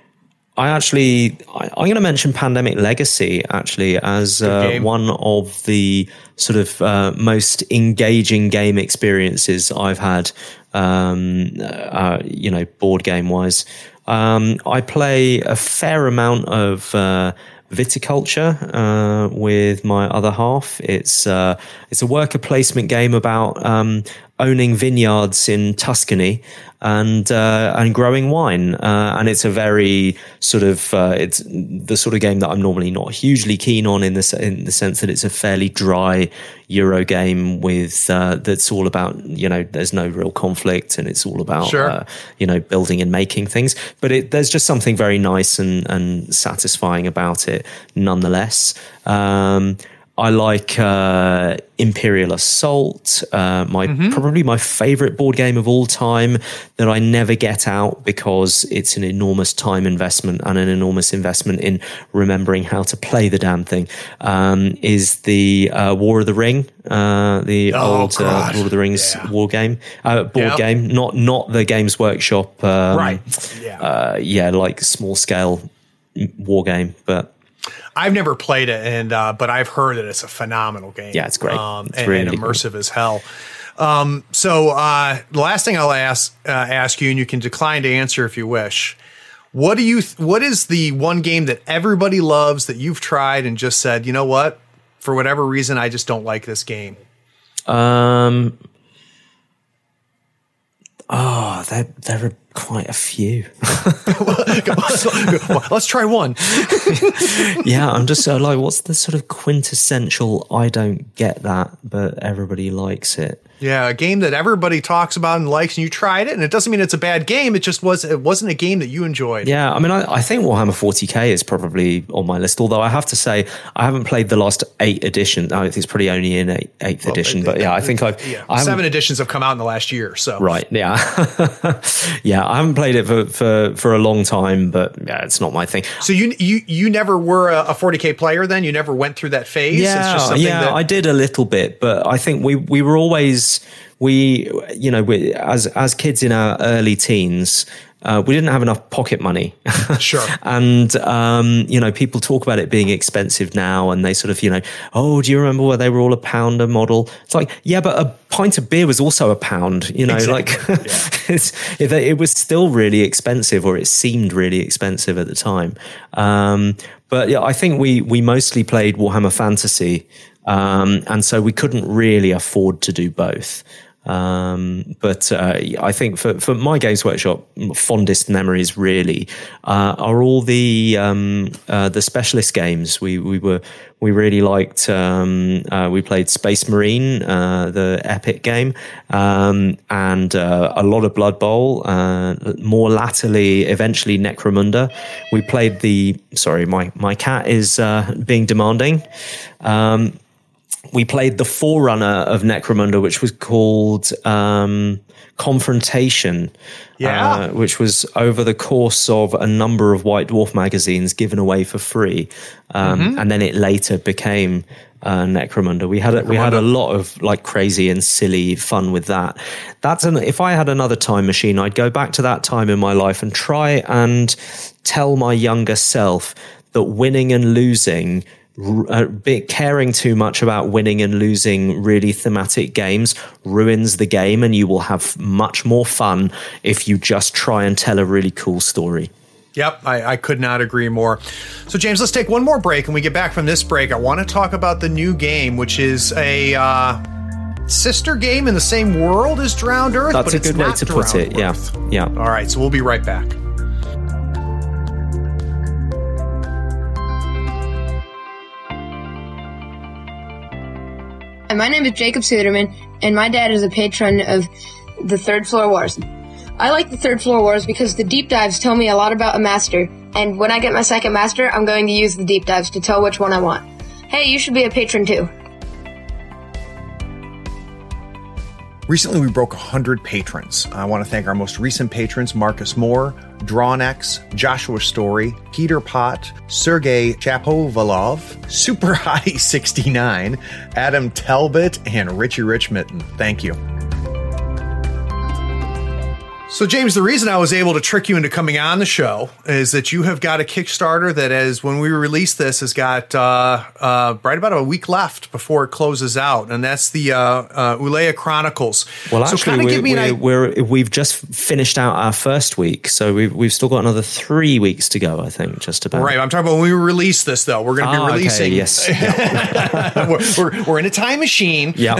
I actually, I, I'm going to mention Pandemic Legacy actually as uh, one of the sort of uh, most engaging game experiences I've had, um, uh, you know, board game wise. Um, I play a fair amount of uh, Viticulture uh, with my other half. It's uh, it's a worker placement game about um, owning vineyards in Tuscany and uh, and growing wine. Uh, and it's a very sort of uh, it's the sort of game that I'm normally not hugely keen on in the in the sense that it's a fairly dry Euro game with uh, that's all about, you know, there's no real conflict and it's all about sure. uh, you know, building and making things. But it, there's just something very nice and and satisfying about it, nonetheless. Um, I like uh, Imperial Assault, uh, my mm-hmm. probably my favorite board game of all time that I never get out because it's an enormous time investment and an enormous investment in remembering how to play the damn thing, um, is the uh, War of the Ring, uh, the oh, old uh, Lord of the Rings yeah. war game, uh, board yep. game, not not the Games Workshop, um, right? Yeah, uh, yeah, like small scale war game, but. I've never played it, and uh, but I've heard that it's a phenomenal game. Yeah, it's great. Um, it's and, really and immersive cool. as hell. Um, so uh, the last thing I'll ask uh, ask you, and you can decline to answer if you wish. What do you? Th- what is the one game that everybody loves that you've tried and just said, you know what, for whatever reason, I just don't like this game? Um. Oh, there there are quite a few. Let's try one. Yeah, I'm just uh, like, what's the sort of quintessential? I don't get that, but everybody likes it. Yeah, a game that everybody talks about and likes, and you tried it, and it doesn't mean it's a bad game. It just was it wasn't a game that you enjoyed. Yeah, I mean, I, I think Warhammer forty K is probably on my list. Although I have to say, I haven't played the last eight editions. I think it's pretty only in eight, eighth well, edition. But yeah, I think I've yeah. I seven editions have come out in the last year. So right, yeah, yeah. I haven't played it for, for, for a long time, but yeah, it's not my thing. So you you you never were a, a forty K player then? You never went through that phase? Yeah, it's just yeah, that- I did a little bit, but I think we we were always. We, you know, we, as as kids in our early teens, uh, we didn't have enough pocket money. Sure. And, um, you know, people talk about it being expensive now, and they sort of, you know, oh, do you remember where they were all a pound a model? It's like, yeah, but a pint of beer was also a pound, you know, exactly. like yeah. it's, it, it was still really expensive, or it seemed really expensive at the time. Um, but yeah, I think we, we mostly played Warhammer Fantasy. Um, and so we couldn't really afford to do both. Um, but uh, I think for, for my Games Workshop, fondest memories really uh, are all the um, uh, the specialist games. We we were we really liked. Um, uh, we played Space Marine, uh, the epic game, um, and uh, a lot of Blood Bowl. Uh, more latterly, eventually Necromunda. We played the. Sorry, my my cat is uh, being demanding. Um, We played the forerunner of Necromunda, which was called um, Confrontation, yeah. uh, which was over the course of a number of White Dwarf magazines given away for free, um, mm-hmm. and then it later became uh, Necromunda. We had a, we had a lot of like crazy and silly fun with that. That's an, if I had another time machine, I'd go back to that time in my life and try and tell my younger self that winning and losing. A bit caring too much about winning and losing really thematic games ruins the game, and you will have much more fun if you just try and tell a really cool story. Yep, I, I could not agree more. So, James, let's take one more break. When we get back from this break, I want to talk about the new game, which is a uh, sister game in the same world as Drowned Earth. That's but a it's good way not to put it. Yeah, Earth. yeah. All right, so we'll be right back. My name is Jacob Suderman, and my dad is a patron of the Third Floor Wars. I like the Third Floor Wars because the deep dives tell me a lot about a master, and when I get my second master, I'm going to use the deep dives to tell which one I want. Hey, you should be a patron too. Recently, we broke one hundred patrons. I want to thank our most recent patrons, Marcus Moore, DrawnX, Joshua Story, Peter Pot, Sergey Chapovalov, Super Hottie sixty-nine, Adam Talbot, and Richie Rich Mitten. Thank you. So, James, the reason I was able to trick you into coming on the show is that you have got a Kickstarter that, as when we release this, has got uh, uh, right about a week left before it closes out, and that's the uh, uh, Ulea Chronicles. Well, so actually, give me we're, an we're, we're, we've just finished out our first week, so we've, we've still got another three weeks to go, I think, just about. Right, I'm talking about when we release this, though. We're going to ah, be releasing. Okay, yes. Yeah. we're, we're, we're in a time machine. Yeah.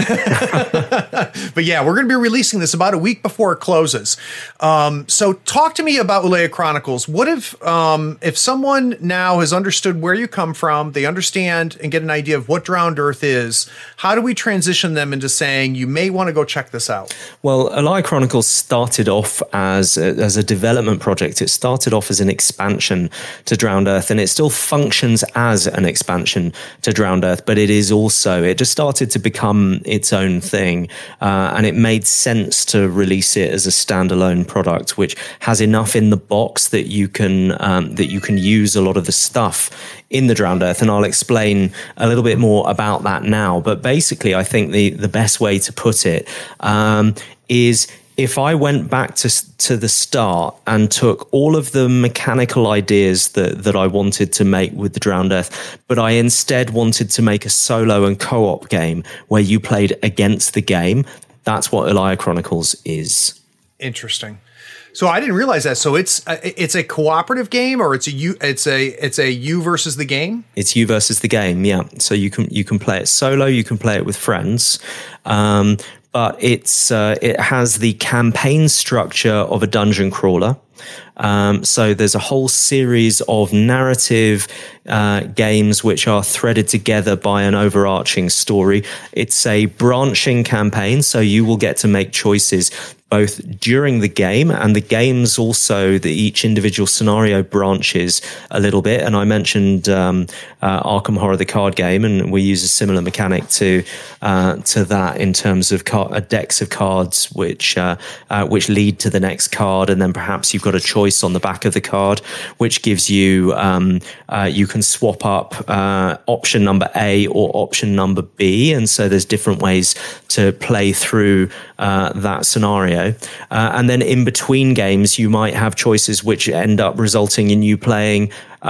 But yeah, we're going to be releasing this about a week before it closes. Um, so talk to me about Ulea Chronicles. What if um, if someone now has understood where you come from, they understand and get an idea of what Drowned Earth is, how do we transition them into saying, you may want to go check this out? Well, Ulea Chronicles started off as a, as a development project. It started off as an expansion to Drowned Earth, and it still functions as an expansion to Drowned Earth, but it is also, it just started to become its own thing, uh, and it made sense to release it as a standalone product, which has enough in the box that you can um, that you can use a lot of the stuff in the Drowned Earth, and I'll explain a little bit more about that now. But basically, I think the the best way to put it um, is if I went back to to the start and took all of the mechanical ideas that that I wanted to make with the Drowned Earth, but I instead wanted to make a solo and co-op game where you played against the game. That's what Ulea Chronicles is. Interesting. So I didn't realize that. So it's a, it's a cooperative game, or it's a you it's a it's a you versus the game. It's you versus the game. Yeah. So you can you can play it solo. You can play it with friends. Um, but it's uh, it has the campaign structure of a dungeon crawler. Um, so there's a whole series of narrative uh, games which are threaded together by an overarching story. It's a branching campaign, so you will get to make choices both during the game, and the games also, the each individual scenario branches a little bit. And I mentioned um, uh, Arkham Horror, the card game, and we use a similar mechanic to uh, to that in terms of car- uh, decks of cards which uh, uh, which lead to the next card, and then perhaps you've got a choice on the back of the card which gives you um, uh, you can swap up uh, option number A or option number B, and so there's different ways to play through uh, that scenario. Uh, and then in between games, you might have choices which end up resulting in you playing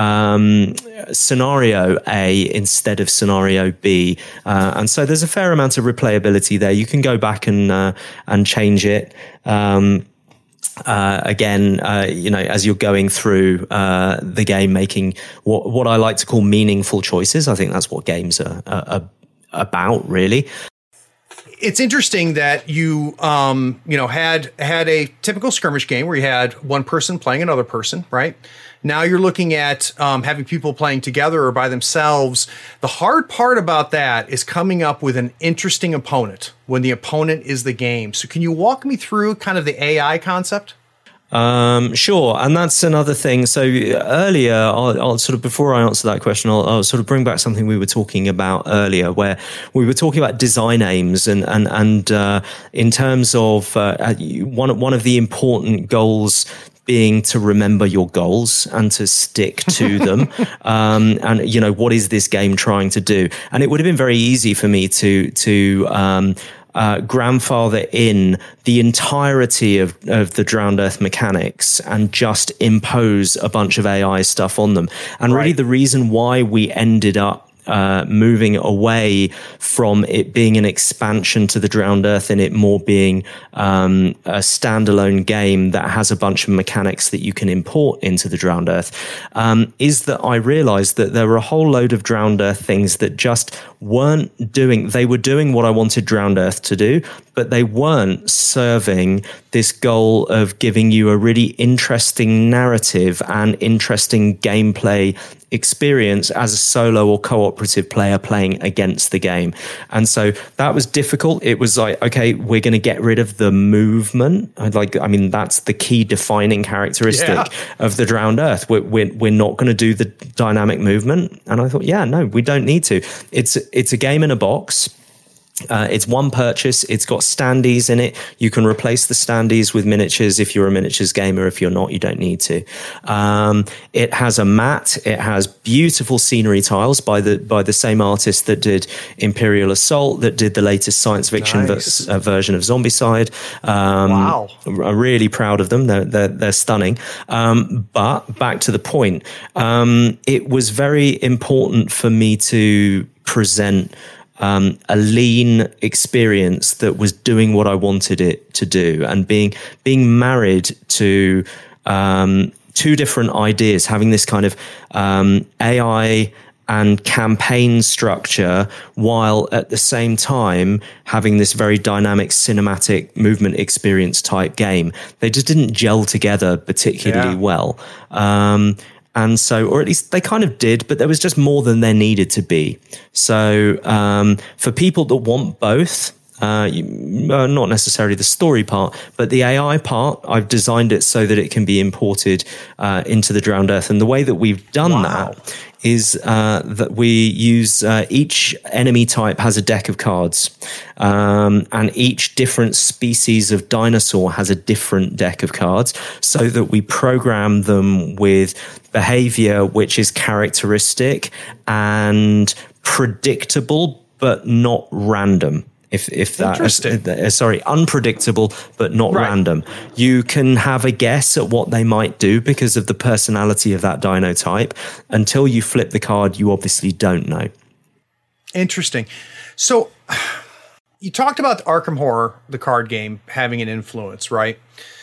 um, scenario A instead of scenario B. Uh, and so there's a fair amount of replayability there. You can go back and uh, and change it. Um, Uh, again, uh, you know, as you're going through uh, the game, making what what I like to call meaningful choices. I think that's what games are, are, are about, really. It's interesting that you, um, you know, had had a typical skirmish game where you had one person playing another person, right? Now you're looking at um, having people playing together or by themselves. The hard part about that is coming up with an interesting opponent when the opponent is the game. So can you walk me through kind of the A I concept? Um, sure. And that's another thing. So earlier, I'll, I'll sort of, before I answer that question, I'll, I'll sort of bring back something we were talking about earlier, where we were talking about design aims, and, and, and, uh, in terms of, uh, one, one of the important goals being to remember your goals and to stick to them. Um, and, you know, what is this game trying to do? And it would have been very easy for me to, to, um, Uh, grandfather in the entirety of, of the Drowned Earth mechanics and just impose a bunch of A I stuff on them. And right. really the reason why we ended up Uh, moving away from it being an expansion to the Drowned Earth and it more being um, a standalone game that has a bunch of mechanics that you can import into the Drowned Earth, um, is that I realized that there were a whole load of Drowned Earth things that just weren't doing, they were doing what I wanted Drowned Earth to do, but they weren't serving this goal of giving you a really interesting narrative and interesting gameplay experience as a solo or cooperative player playing against the game. And so that was difficult. It was like, okay, we're going to get rid of the movement. I'd like, I mean, that's the key defining characteristic yeah. of the Drowned Earth. We're, we're, we're not going to do the dynamic movement. And I thought, yeah, no, we don't need to. It's, it's a game in a box. Uh, it's one purchase. It's got standees in it. You can replace the standees with miniatures if you're a miniatures gamer. If you're not, you don't need to. Um, it has a mat. It has beautiful scenery tiles by the by the same artist that did Imperial Assault, that did the latest science fiction Nice. ver- uh, version of Zombicide. Um, Wow. I'm really proud of them. They're they're, they're stunning. Um, but back to the point, um, it was very important for me to present Um, a lean experience that was doing what I wanted it to do, and being being married to um, two different ideas, having this kind of um, A I and campaign structure, while at the same time having this very dynamic cinematic movement experience type game. They just didn't gel together particularly Yeah. well. Um, And so, or at least they kind of did, but there was just more than there needed to be. So, um, for people that want both, uh, you, uh, not necessarily the story part, but the A I part, I've designed it so that it can be imported uh, into the Drowned Earth. And the way that we've done Wow. that is uh, that we use uh, each enemy type has a deck of cards, um, and each different species of dinosaur has a different deck of cards, so that we program them with behavior which is characteristic and predictable, but not random. If, if that, Interesting. uh, sorry, unpredictable, but not Right. random. You can have a guess at what they might do because of the personality of that dino type. Until you flip the card, you obviously don't know. Interesting. So you talked about Arkham Horror, the card game, having an influence, right?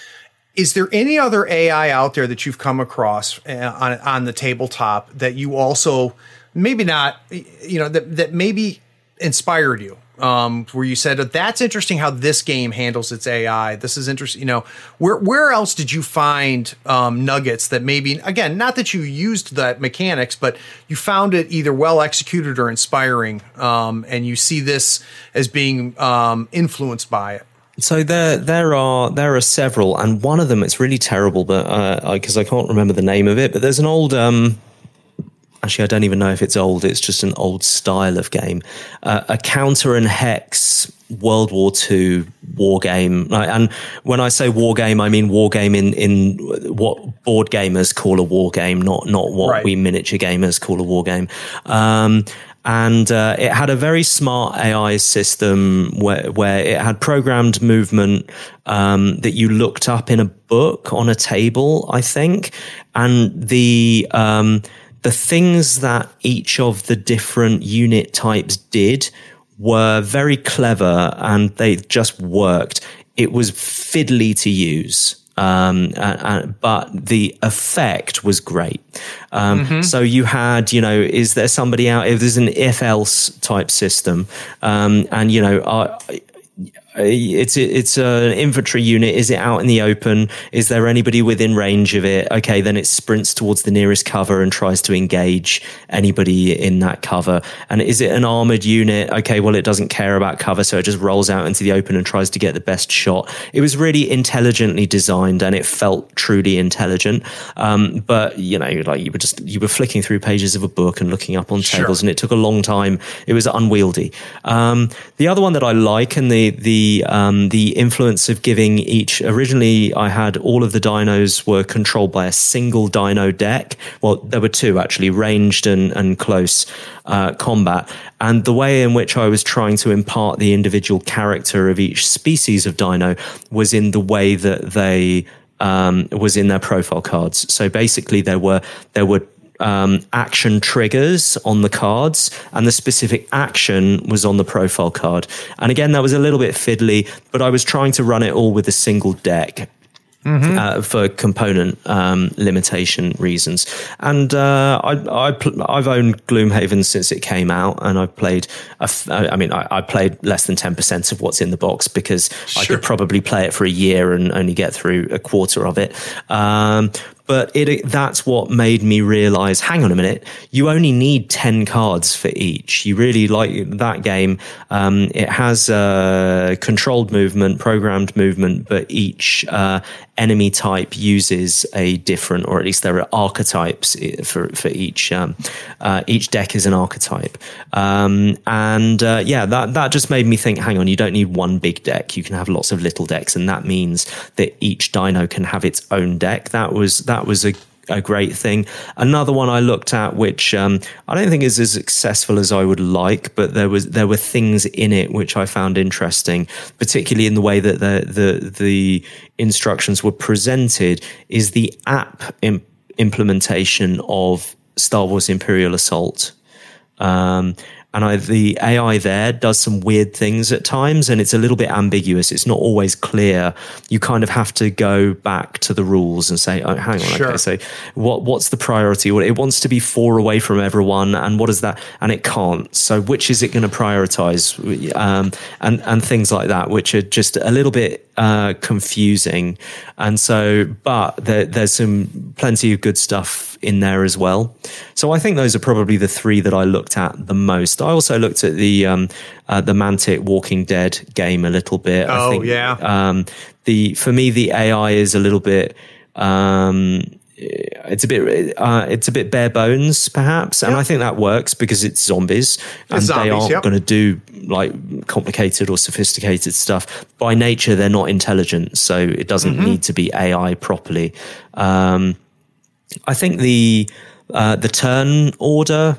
Is there any other A I out there that you've come across uh, on on the tabletop that you also maybe not, you know, that that maybe inspired you? Um, where you said, that's interesting how this game handles its A I. This is interesting. You know, where where else did you find um, nuggets that maybe, again, not that you used that mechanics, but you found it either well executed or inspiring, um, and you see this as being um, influenced by it? So there, there are there are several, and one of them it's really terrible, but because uh, I can't remember the name of it. But there's an old. Um, Actually, I don't even know if it's old. It's just an old style of game. Uh, a Counter and Hex World War Two war game. Like, and when I say war game, I mean war game in, in what board gamers call a war game, not not what Right. we miniature gamers call a war game. Um, and uh, it had a very smart A I system where, where it had programmed movement um, that you looked up in a book on a table, I think. And the... Um, The things that each of the different unit types did were very clever, and they just worked. It was fiddly to use, um, uh, uh, but the effect was great. Um, mm-hmm. So you had, you know, is there somebody out? If there's an if-else type system, um, and you know, I. It's it's an infantry unit. Is it out in the open? Is there anybody within range of it? Okay, then it sprints towards the nearest cover and tries to engage anybody in that cover. And is it an armored unit? Okay, well, it doesn't care about cover, so it just rolls out into the open and tries to get the best shot. It was really intelligently designed, and it felt truly intelligent. Um, but you know, like you were just you were flicking through pages of a book and looking up on tables, sure. And it took a long time. It was unwieldy. Um, the other one that I like, and the the The, um, the influence of giving each, originally I had all of the dinos were controlled by a single dino deck. Well, there were two actually, ranged and, and close uh, combat. And the way in which I was trying to impart the individual character of each species of dino was in the way that they um, was in their profile cards. So basically there were there were Um, action triggers on the cards, and the specific action was on the profile card. And again, that was a little bit fiddly, but I was trying to run it all with a single deck. Mm-hmm. Uh, for component um, limitation reasons. And uh, I, I pl- I've owned Gloomhaven since it came out, and I've played, a f- I mean, I, I played less than ten percent of what's in the box because sure. I could probably play it for a year and only get through a quarter of it. Um, But it, that's what made me realize, hang on a minute, you only need ten cards for each. You really like that game. Um, it has uh, controlled movement, programmed movement, but each uh, enemy type uses a different, or at least there are archetypes for for each um, uh, each deck is an archetype, um, and uh, yeah, that that just made me think. Hang on, you don't need one big deck. You can have lots of little decks, and that means that each dino can have its own deck. That was that was a a great thing. Another one I looked at, which um, I don't think is as successful as I would like, but there was there were things in it which I found interesting, particularly in the way that the the, the instructions were presented. Is the app imp- implementation of Star Wars Imperial Assault. Um, And I, the A I there does some weird things at times, and it's a little bit ambiguous. It's not always clear. You kind of have to go back to the rules and say, oh, hang on, sure. okay, so what, what's the priority? Well, it wants to be four away from everyone, and what is that? And it can't. So which is it going to prioritize? Um, and, and things like that, which are just a little bit uh, confusing. And so, but there, there's some plenty of good stuff in there as well. So I think those are probably the three that I looked at the most. I also looked at the um, uh, the Mantic Walking Dead game a little bit. Oh, I think, yeah. Um, the for me the A I is a little bit. Um, it's a bit. Uh, it's a bit bare bones, perhaps, and yeah. I think that works because it's zombies, and it's zombies, they aren't yep. going to do like complicated or sophisticated stuff. By nature, they're not intelligent, so it doesn't mm-hmm. need to be A I properly. Um, I think the. Uh, the turn order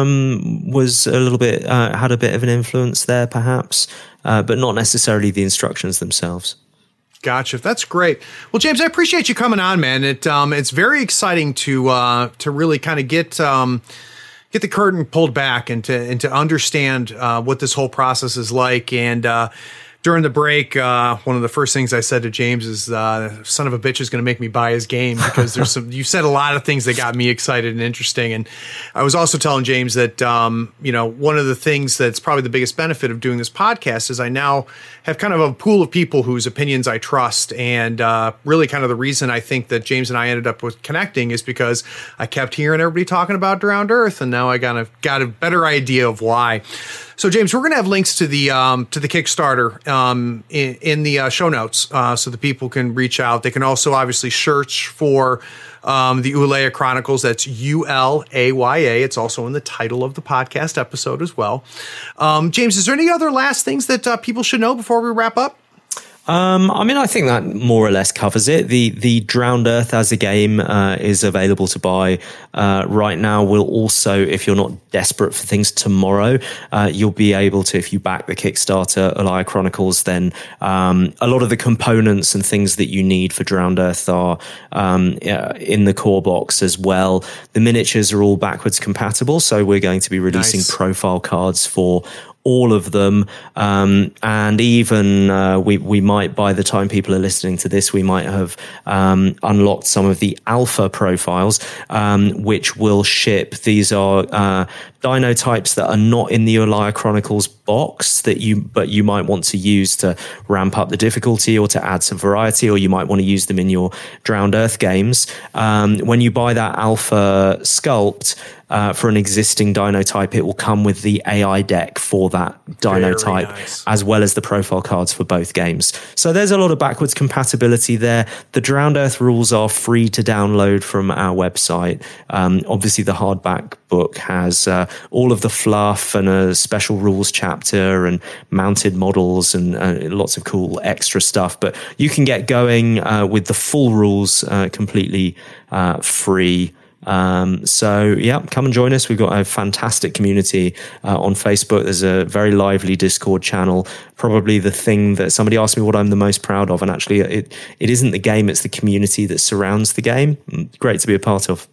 um, was a little bit uh, had a bit of an influence there, perhaps, uh, but not necessarily the instructions themselves. Gotcha. That's great. Well, James, I appreciate you coming on, man. It um, it's very exciting to uh, to really kind of get um, get the curtain pulled back and to and to understand uh, what this whole process is like. And uh, during the break, uh, one of the first things I said to James is, uh, son of a bitch is going to make me buy his game, because there's some, you said a lot of things that got me excited and interesting. And I was also telling James that, um, you know, one of the things that's probably the biggest benefit of doing this podcast is I now have kind of a pool of people whose opinions I trust. And uh, really kind of the reason I think that James and I ended up with connecting is because I kept hearing everybody talking about Drowned Earth, and now I got a, got a better idea of why. So, James, we're going to have links to the um, to the Kickstarter um, in, in the uh, show notes, uh, so that people can reach out. They can also obviously search for um, the Ulaya Chronicles. That's U L A Y A. It's also in the title of the podcast episode as well. Um, James, is there any other last things that uh, people should know before we wrap up? Um, I mean, I think that more or less covers it. The the Drowned Earth as a game uh, is available to buy uh, right now. We'll also, if you're not desperate for things tomorrow, uh, you'll be able to, if you back the Kickstarter Ulaya Chronicles, then um, a lot of the components and things that you need for Drowned Earth are um, in the core box as well. The miniatures are all backwards compatible, so we're going to be releasing Nice. profile cards for all of them, um, and even uh, we we might, by the time people are listening to this, we might have um, unlocked some of the alpha profiles, um, which will ship. These are uh, dino types that are not in the Ulaya Chronicles box that you, but you might want to use to ramp up the difficulty or to add some variety, or you might want to use them in your Drowned Earth games. Um, when you buy that alpha sculpt, Uh, for an existing dino type, it will come with the A I deck for that dino Very type, nice. as well as the profile cards for both games. So there's a lot of backwards compatibility there. The Drowned Earth rules are free to download from our website. Um, obviously, the hardback book has uh, all of the fluff and a special rules chapter and mounted models and uh, lots of cool extra stuff. But you can get going uh, with the full rules uh, completely uh, free. Um, so yeah, come and join us. We've got a fantastic community uh, on Facebook. There's a very lively Discord channel. Probably the thing that somebody asked me what I'm the most proud of, and actually it it isn't the game, it's the community that surrounds the game. Great to be a part of.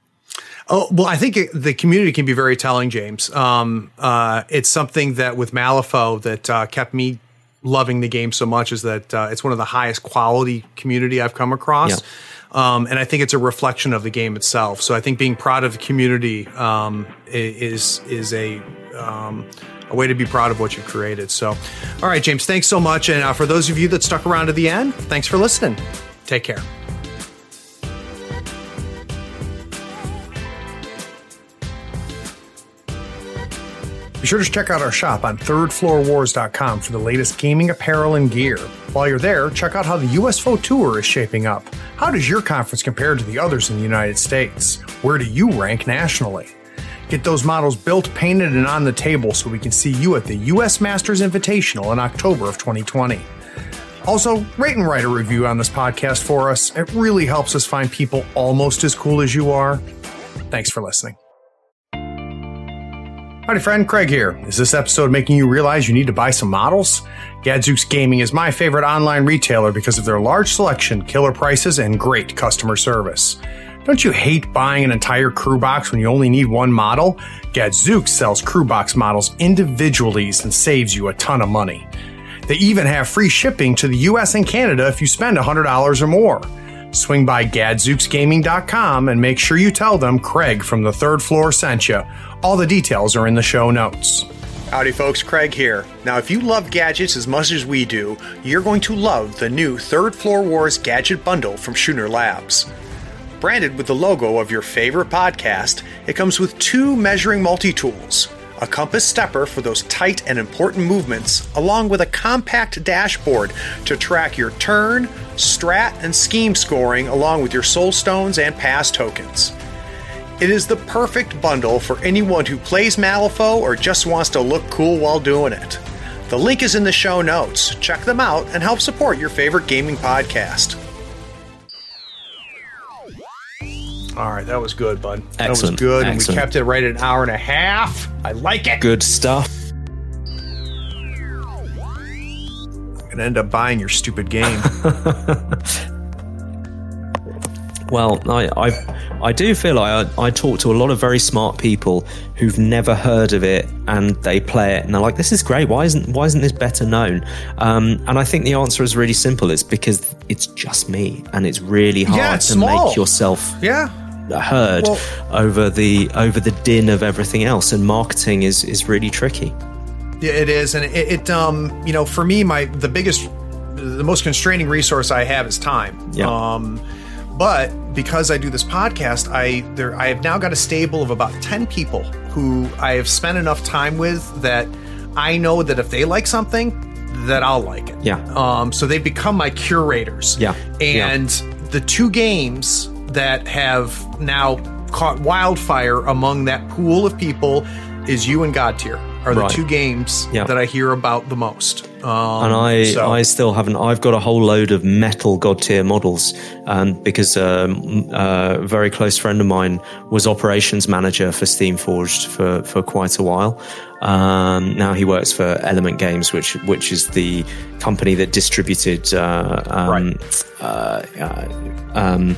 Oh, well, I think it, the community can be very telling, James. Um, uh, it's something that with Malifaux that uh, kept me loving the game so much, is that uh, it's one of the highest quality community I've come across. Yeah. Um, and I think it's a reflection of the game itself. So I think being proud of the community um, is is a um, a way to be proud of what you've created. So, all right, James, thanks so much. And uh, for those of you that stuck around to the end, thanks for listening. Take care. Be sure to check out our shop on third floor wars dot com for the latest gaming apparel and gear. While you're there, check out how the U S F O Tour is shaping up. How does your conference compare to the others in the United States? Where do you rank nationally? Get those models built, painted, and on the table so we can see you at the U S Masters Invitational in October of twenty twenty. Also, rate and write a review on this podcast for us. It really helps us find people almost as cool as you are. Thanks for listening. Howdy friend, Craig here. Is this episode making you realize you need to buy some models? Gadzooks Gaming is my favorite online retailer because of their large selection, killer prices, and great customer service. Don't you hate buying an entire crew box when you only need one model? Gadzooks sells crew box models individually and saves you a ton of money. They even have free shipping to the U S and Canada if you spend one hundred dollars or more. Swing by gadzooks gaming dot com and make sure you tell them Craig from the third floor sent you. All the details are in the show notes. Howdy folks, Craig here. Now if you love gadgets as much as we do, you're going to love the new Third Floor Wars Gadget Bundle from Schooner Labs. Branded with the logo of your favorite podcast, it comes with two measuring multi-tools, a compass stepper for those tight and important movements, along with a compact dashboard to track your turn, strat, and scheme scoring along with your soul stones and pass tokens. It is the perfect bundle for anyone who plays Malifaux or just wants to look cool while doing it. The link is in the show notes. Check them out and help support your favorite gaming podcast. All right, that was good, bud. That Excellent. was good, Excellent. and we kept it right at an hour and a half. I like it. Good stuff. I'm gonna end up buying your stupid game. Well, I, I I do feel like I, I talk to a lot of very smart people who've never heard of it, and they play it and they're like, "This is great. Why isn't why isn't this better known?" Um, and I think the answer is really simple. It's because it's just me, and it's really hard Yeah, it's to small. make yourself Yeah. heard Well- over the over the din of everything else. And marketing is is really tricky. Yeah, it is, and it, it um, you know, for me, my the biggest, the most constraining resource I have is time. Yeah. Um, but because I do this podcast, I there I have now got a stable of about ten people who I have spent enough time with that I know that if they like something, that I'll like it. Yeah. Um, so they've become my curators. Yeah. And the two games that have now caught wildfire among that pool of people is you and God Tier are the Right. two games Yeah. that I hear about the most. Um, And I, so- I still haven't. I've got a whole load of metal God tier models, um, because um, a very close friend of mine was operations manager for Steamforged for, for quite a while. Um, now he works for Element Games, which which is the company that distributed uh, um, Right. uh, uh, um,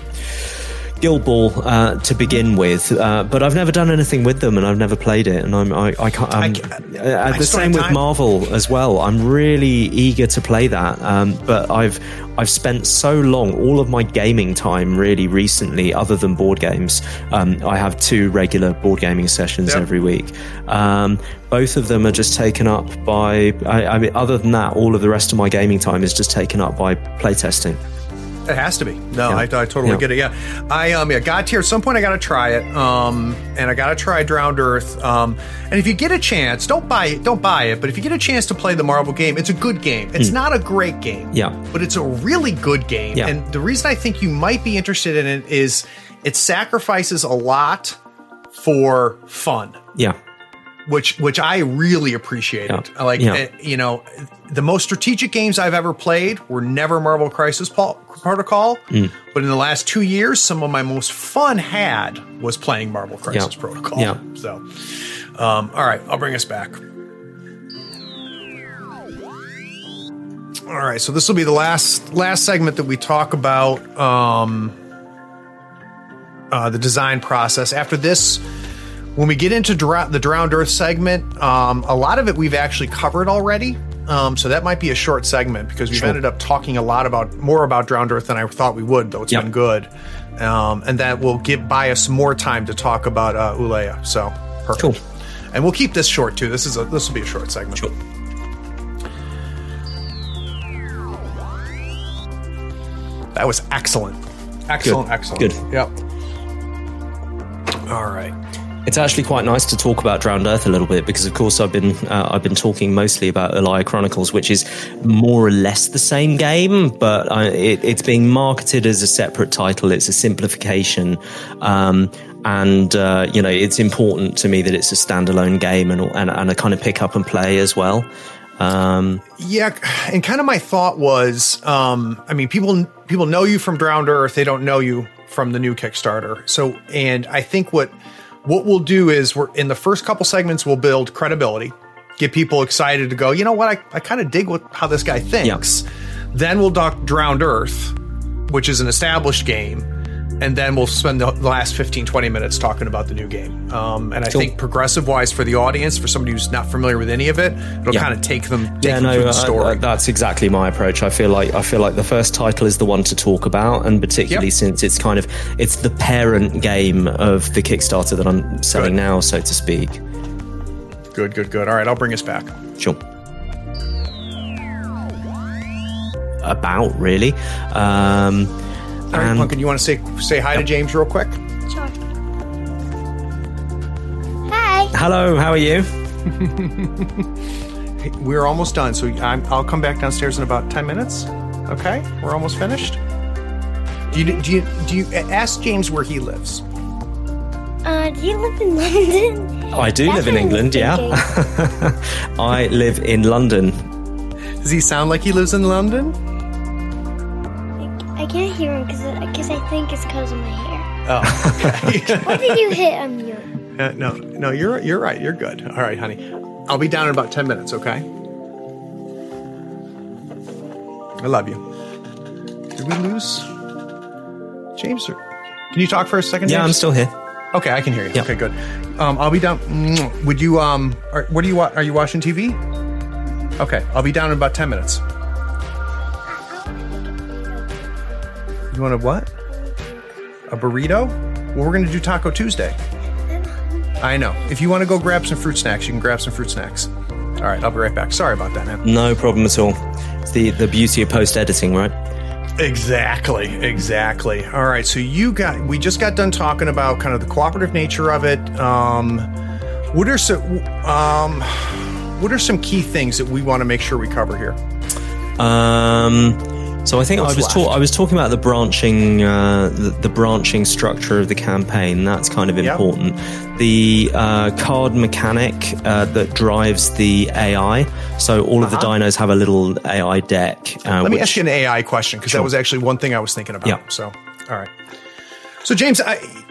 Guild Ball uh, to begin with, uh, but I've never done anything with them, and I've never played it. And I'm I, I can't. I'm, I uh, ca- I the still same have with time. Marvel as well. I'm really eager to play that, um, but I've I've spent so long, all of my gaming time really recently, other than board games. Um, I have two regular board gaming sessions Yep. every week. Um, both of them are just taken up by. I, I mean, other than that, all of the rest of my gaming time is just taken up by playtesting. It has to be. No, Yeah. I, I totally Yeah. get it. Yeah, I um yeah God Tier. At some point, I got to try it. Um, and I got to try Drowned Earth. Um, and if you get a chance, don't buy it. Don't buy it. But if you get a chance to play the Marvel game, it's a good game. It's not a great game. Yeah. but it's a really good game. Yeah. And the reason I think you might be interested in it is it sacrifices a lot for fun. Yeah. Which which I really appreciated. Yeah. Like, Yeah. uh, you know, the most strategic games I've ever played were never Marvel Crisis Pol- Protocol. Mm. But in the last two years, some of my most fun had was playing Marvel Crisis Yeah. Protocol. Yeah. So, um, all right, I'll bring us back. All right, so this will be the last last segment that we talk about um, uh, the design process. After this, when we get into dra- the Drowned Earth segment, um, a lot of it we've actually covered already. Um, so that might be a short segment because we've Sure. ended up talking a lot about more about Drowned Earth than I thought we would, though it's Yep. been good. Um, and that will give buy us more time to talk about uh, Ulea. So perfect. Cool. And we'll keep this short too. This is a this will be a short segment. Sure. That was excellent. Excellent, Good. excellent. Good. Yep. All right. It's actually quite nice to talk about Drowned Earth a little bit because, of course, I've been uh, I've been talking mostly about Elia Chronicles, which is more or less the same game, but I, it, it's being marketed as a separate title. It's a simplification, um, and uh, you know, it's important to me that it's a standalone game and and, and a kind of pick up and play as well. Um, yeah, and kind of my thought was, um, I mean, people people know you from Drowned Earth, they don't know you from the new Kickstarter. So, and I think what. What we'll do is we're in the first couple segments, we'll build credibility, get people excited to go, you know what, I, I kind of dig what, how this guy thinks. Yeah. Then we'll talk Drowned Earth, which is an established game. And then we'll spend the last fifteen, twenty minutes talking about the new game. Um, and I cool. think progressive wise for the audience, for somebody who's not familiar with any of it, it'll yeah. kind of take them, take yeah, them no, through the story. I, I, that's exactly my approach. I feel like I feel like the first title is the one to talk about, and particularly yep. since it's kind of it's the parent game of the Kickstarter that I'm selling good. now, so to speak. Good, good, good. All right, I'll bring us back. Sure. About really. Um, All right, Pumpkin, you want to say say hi yep. to James real quick? Sure. Hi. Hello, how are you? We're almost done, so I'm, I'll come back downstairs in about ten minutes. Okay, we're almost finished. Do you do you do you ask James where he lives? Uh, do you live in London? I do That's live in England. Yeah, I live in London. Does he sound like he lives in London? I can't hear him because I think it's because of my hair. Oh, okay. What did you hit on you? Uh, no, no, you're you're right. You're good. All right, honey. I'll be down in about ten minutes, okay? I love you. Did we lose James? Or, can you talk for a second, James? Yeah, I'm still here. Okay, I can hear you. Yep. Okay, good. Um, I'll be down. Would you, um, are, what are you, are you watching T V? Okay, I'll be down in about ten minutes. You want a what? A burrito? Well, we're going to do Taco Tuesday. I know. If you want to go grab some fruit snacks, you can grab some fruit snacks. All right, I'll be right back. Sorry about that, man. No problem at all. It's the, the beauty of post-editing, right? Exactly, exactly. All right, so you got, we just got done talking about kind of the cooperative nature of it. Um, what are some, um, what are some key things that we want to make sure we cover here? Um... So I think What's I was ta- I was talking about the branching uh, the, the branching structure of the campaign. That's kind of important. Yep. The uh, card mechanic uh, that drives the A I. So all uh-huh. of the dinos have a little A I deck. Uh, Let me which, ask you an A I question because sure. that was actually one thing I was thinking about. Yeah. So all right. So James, I,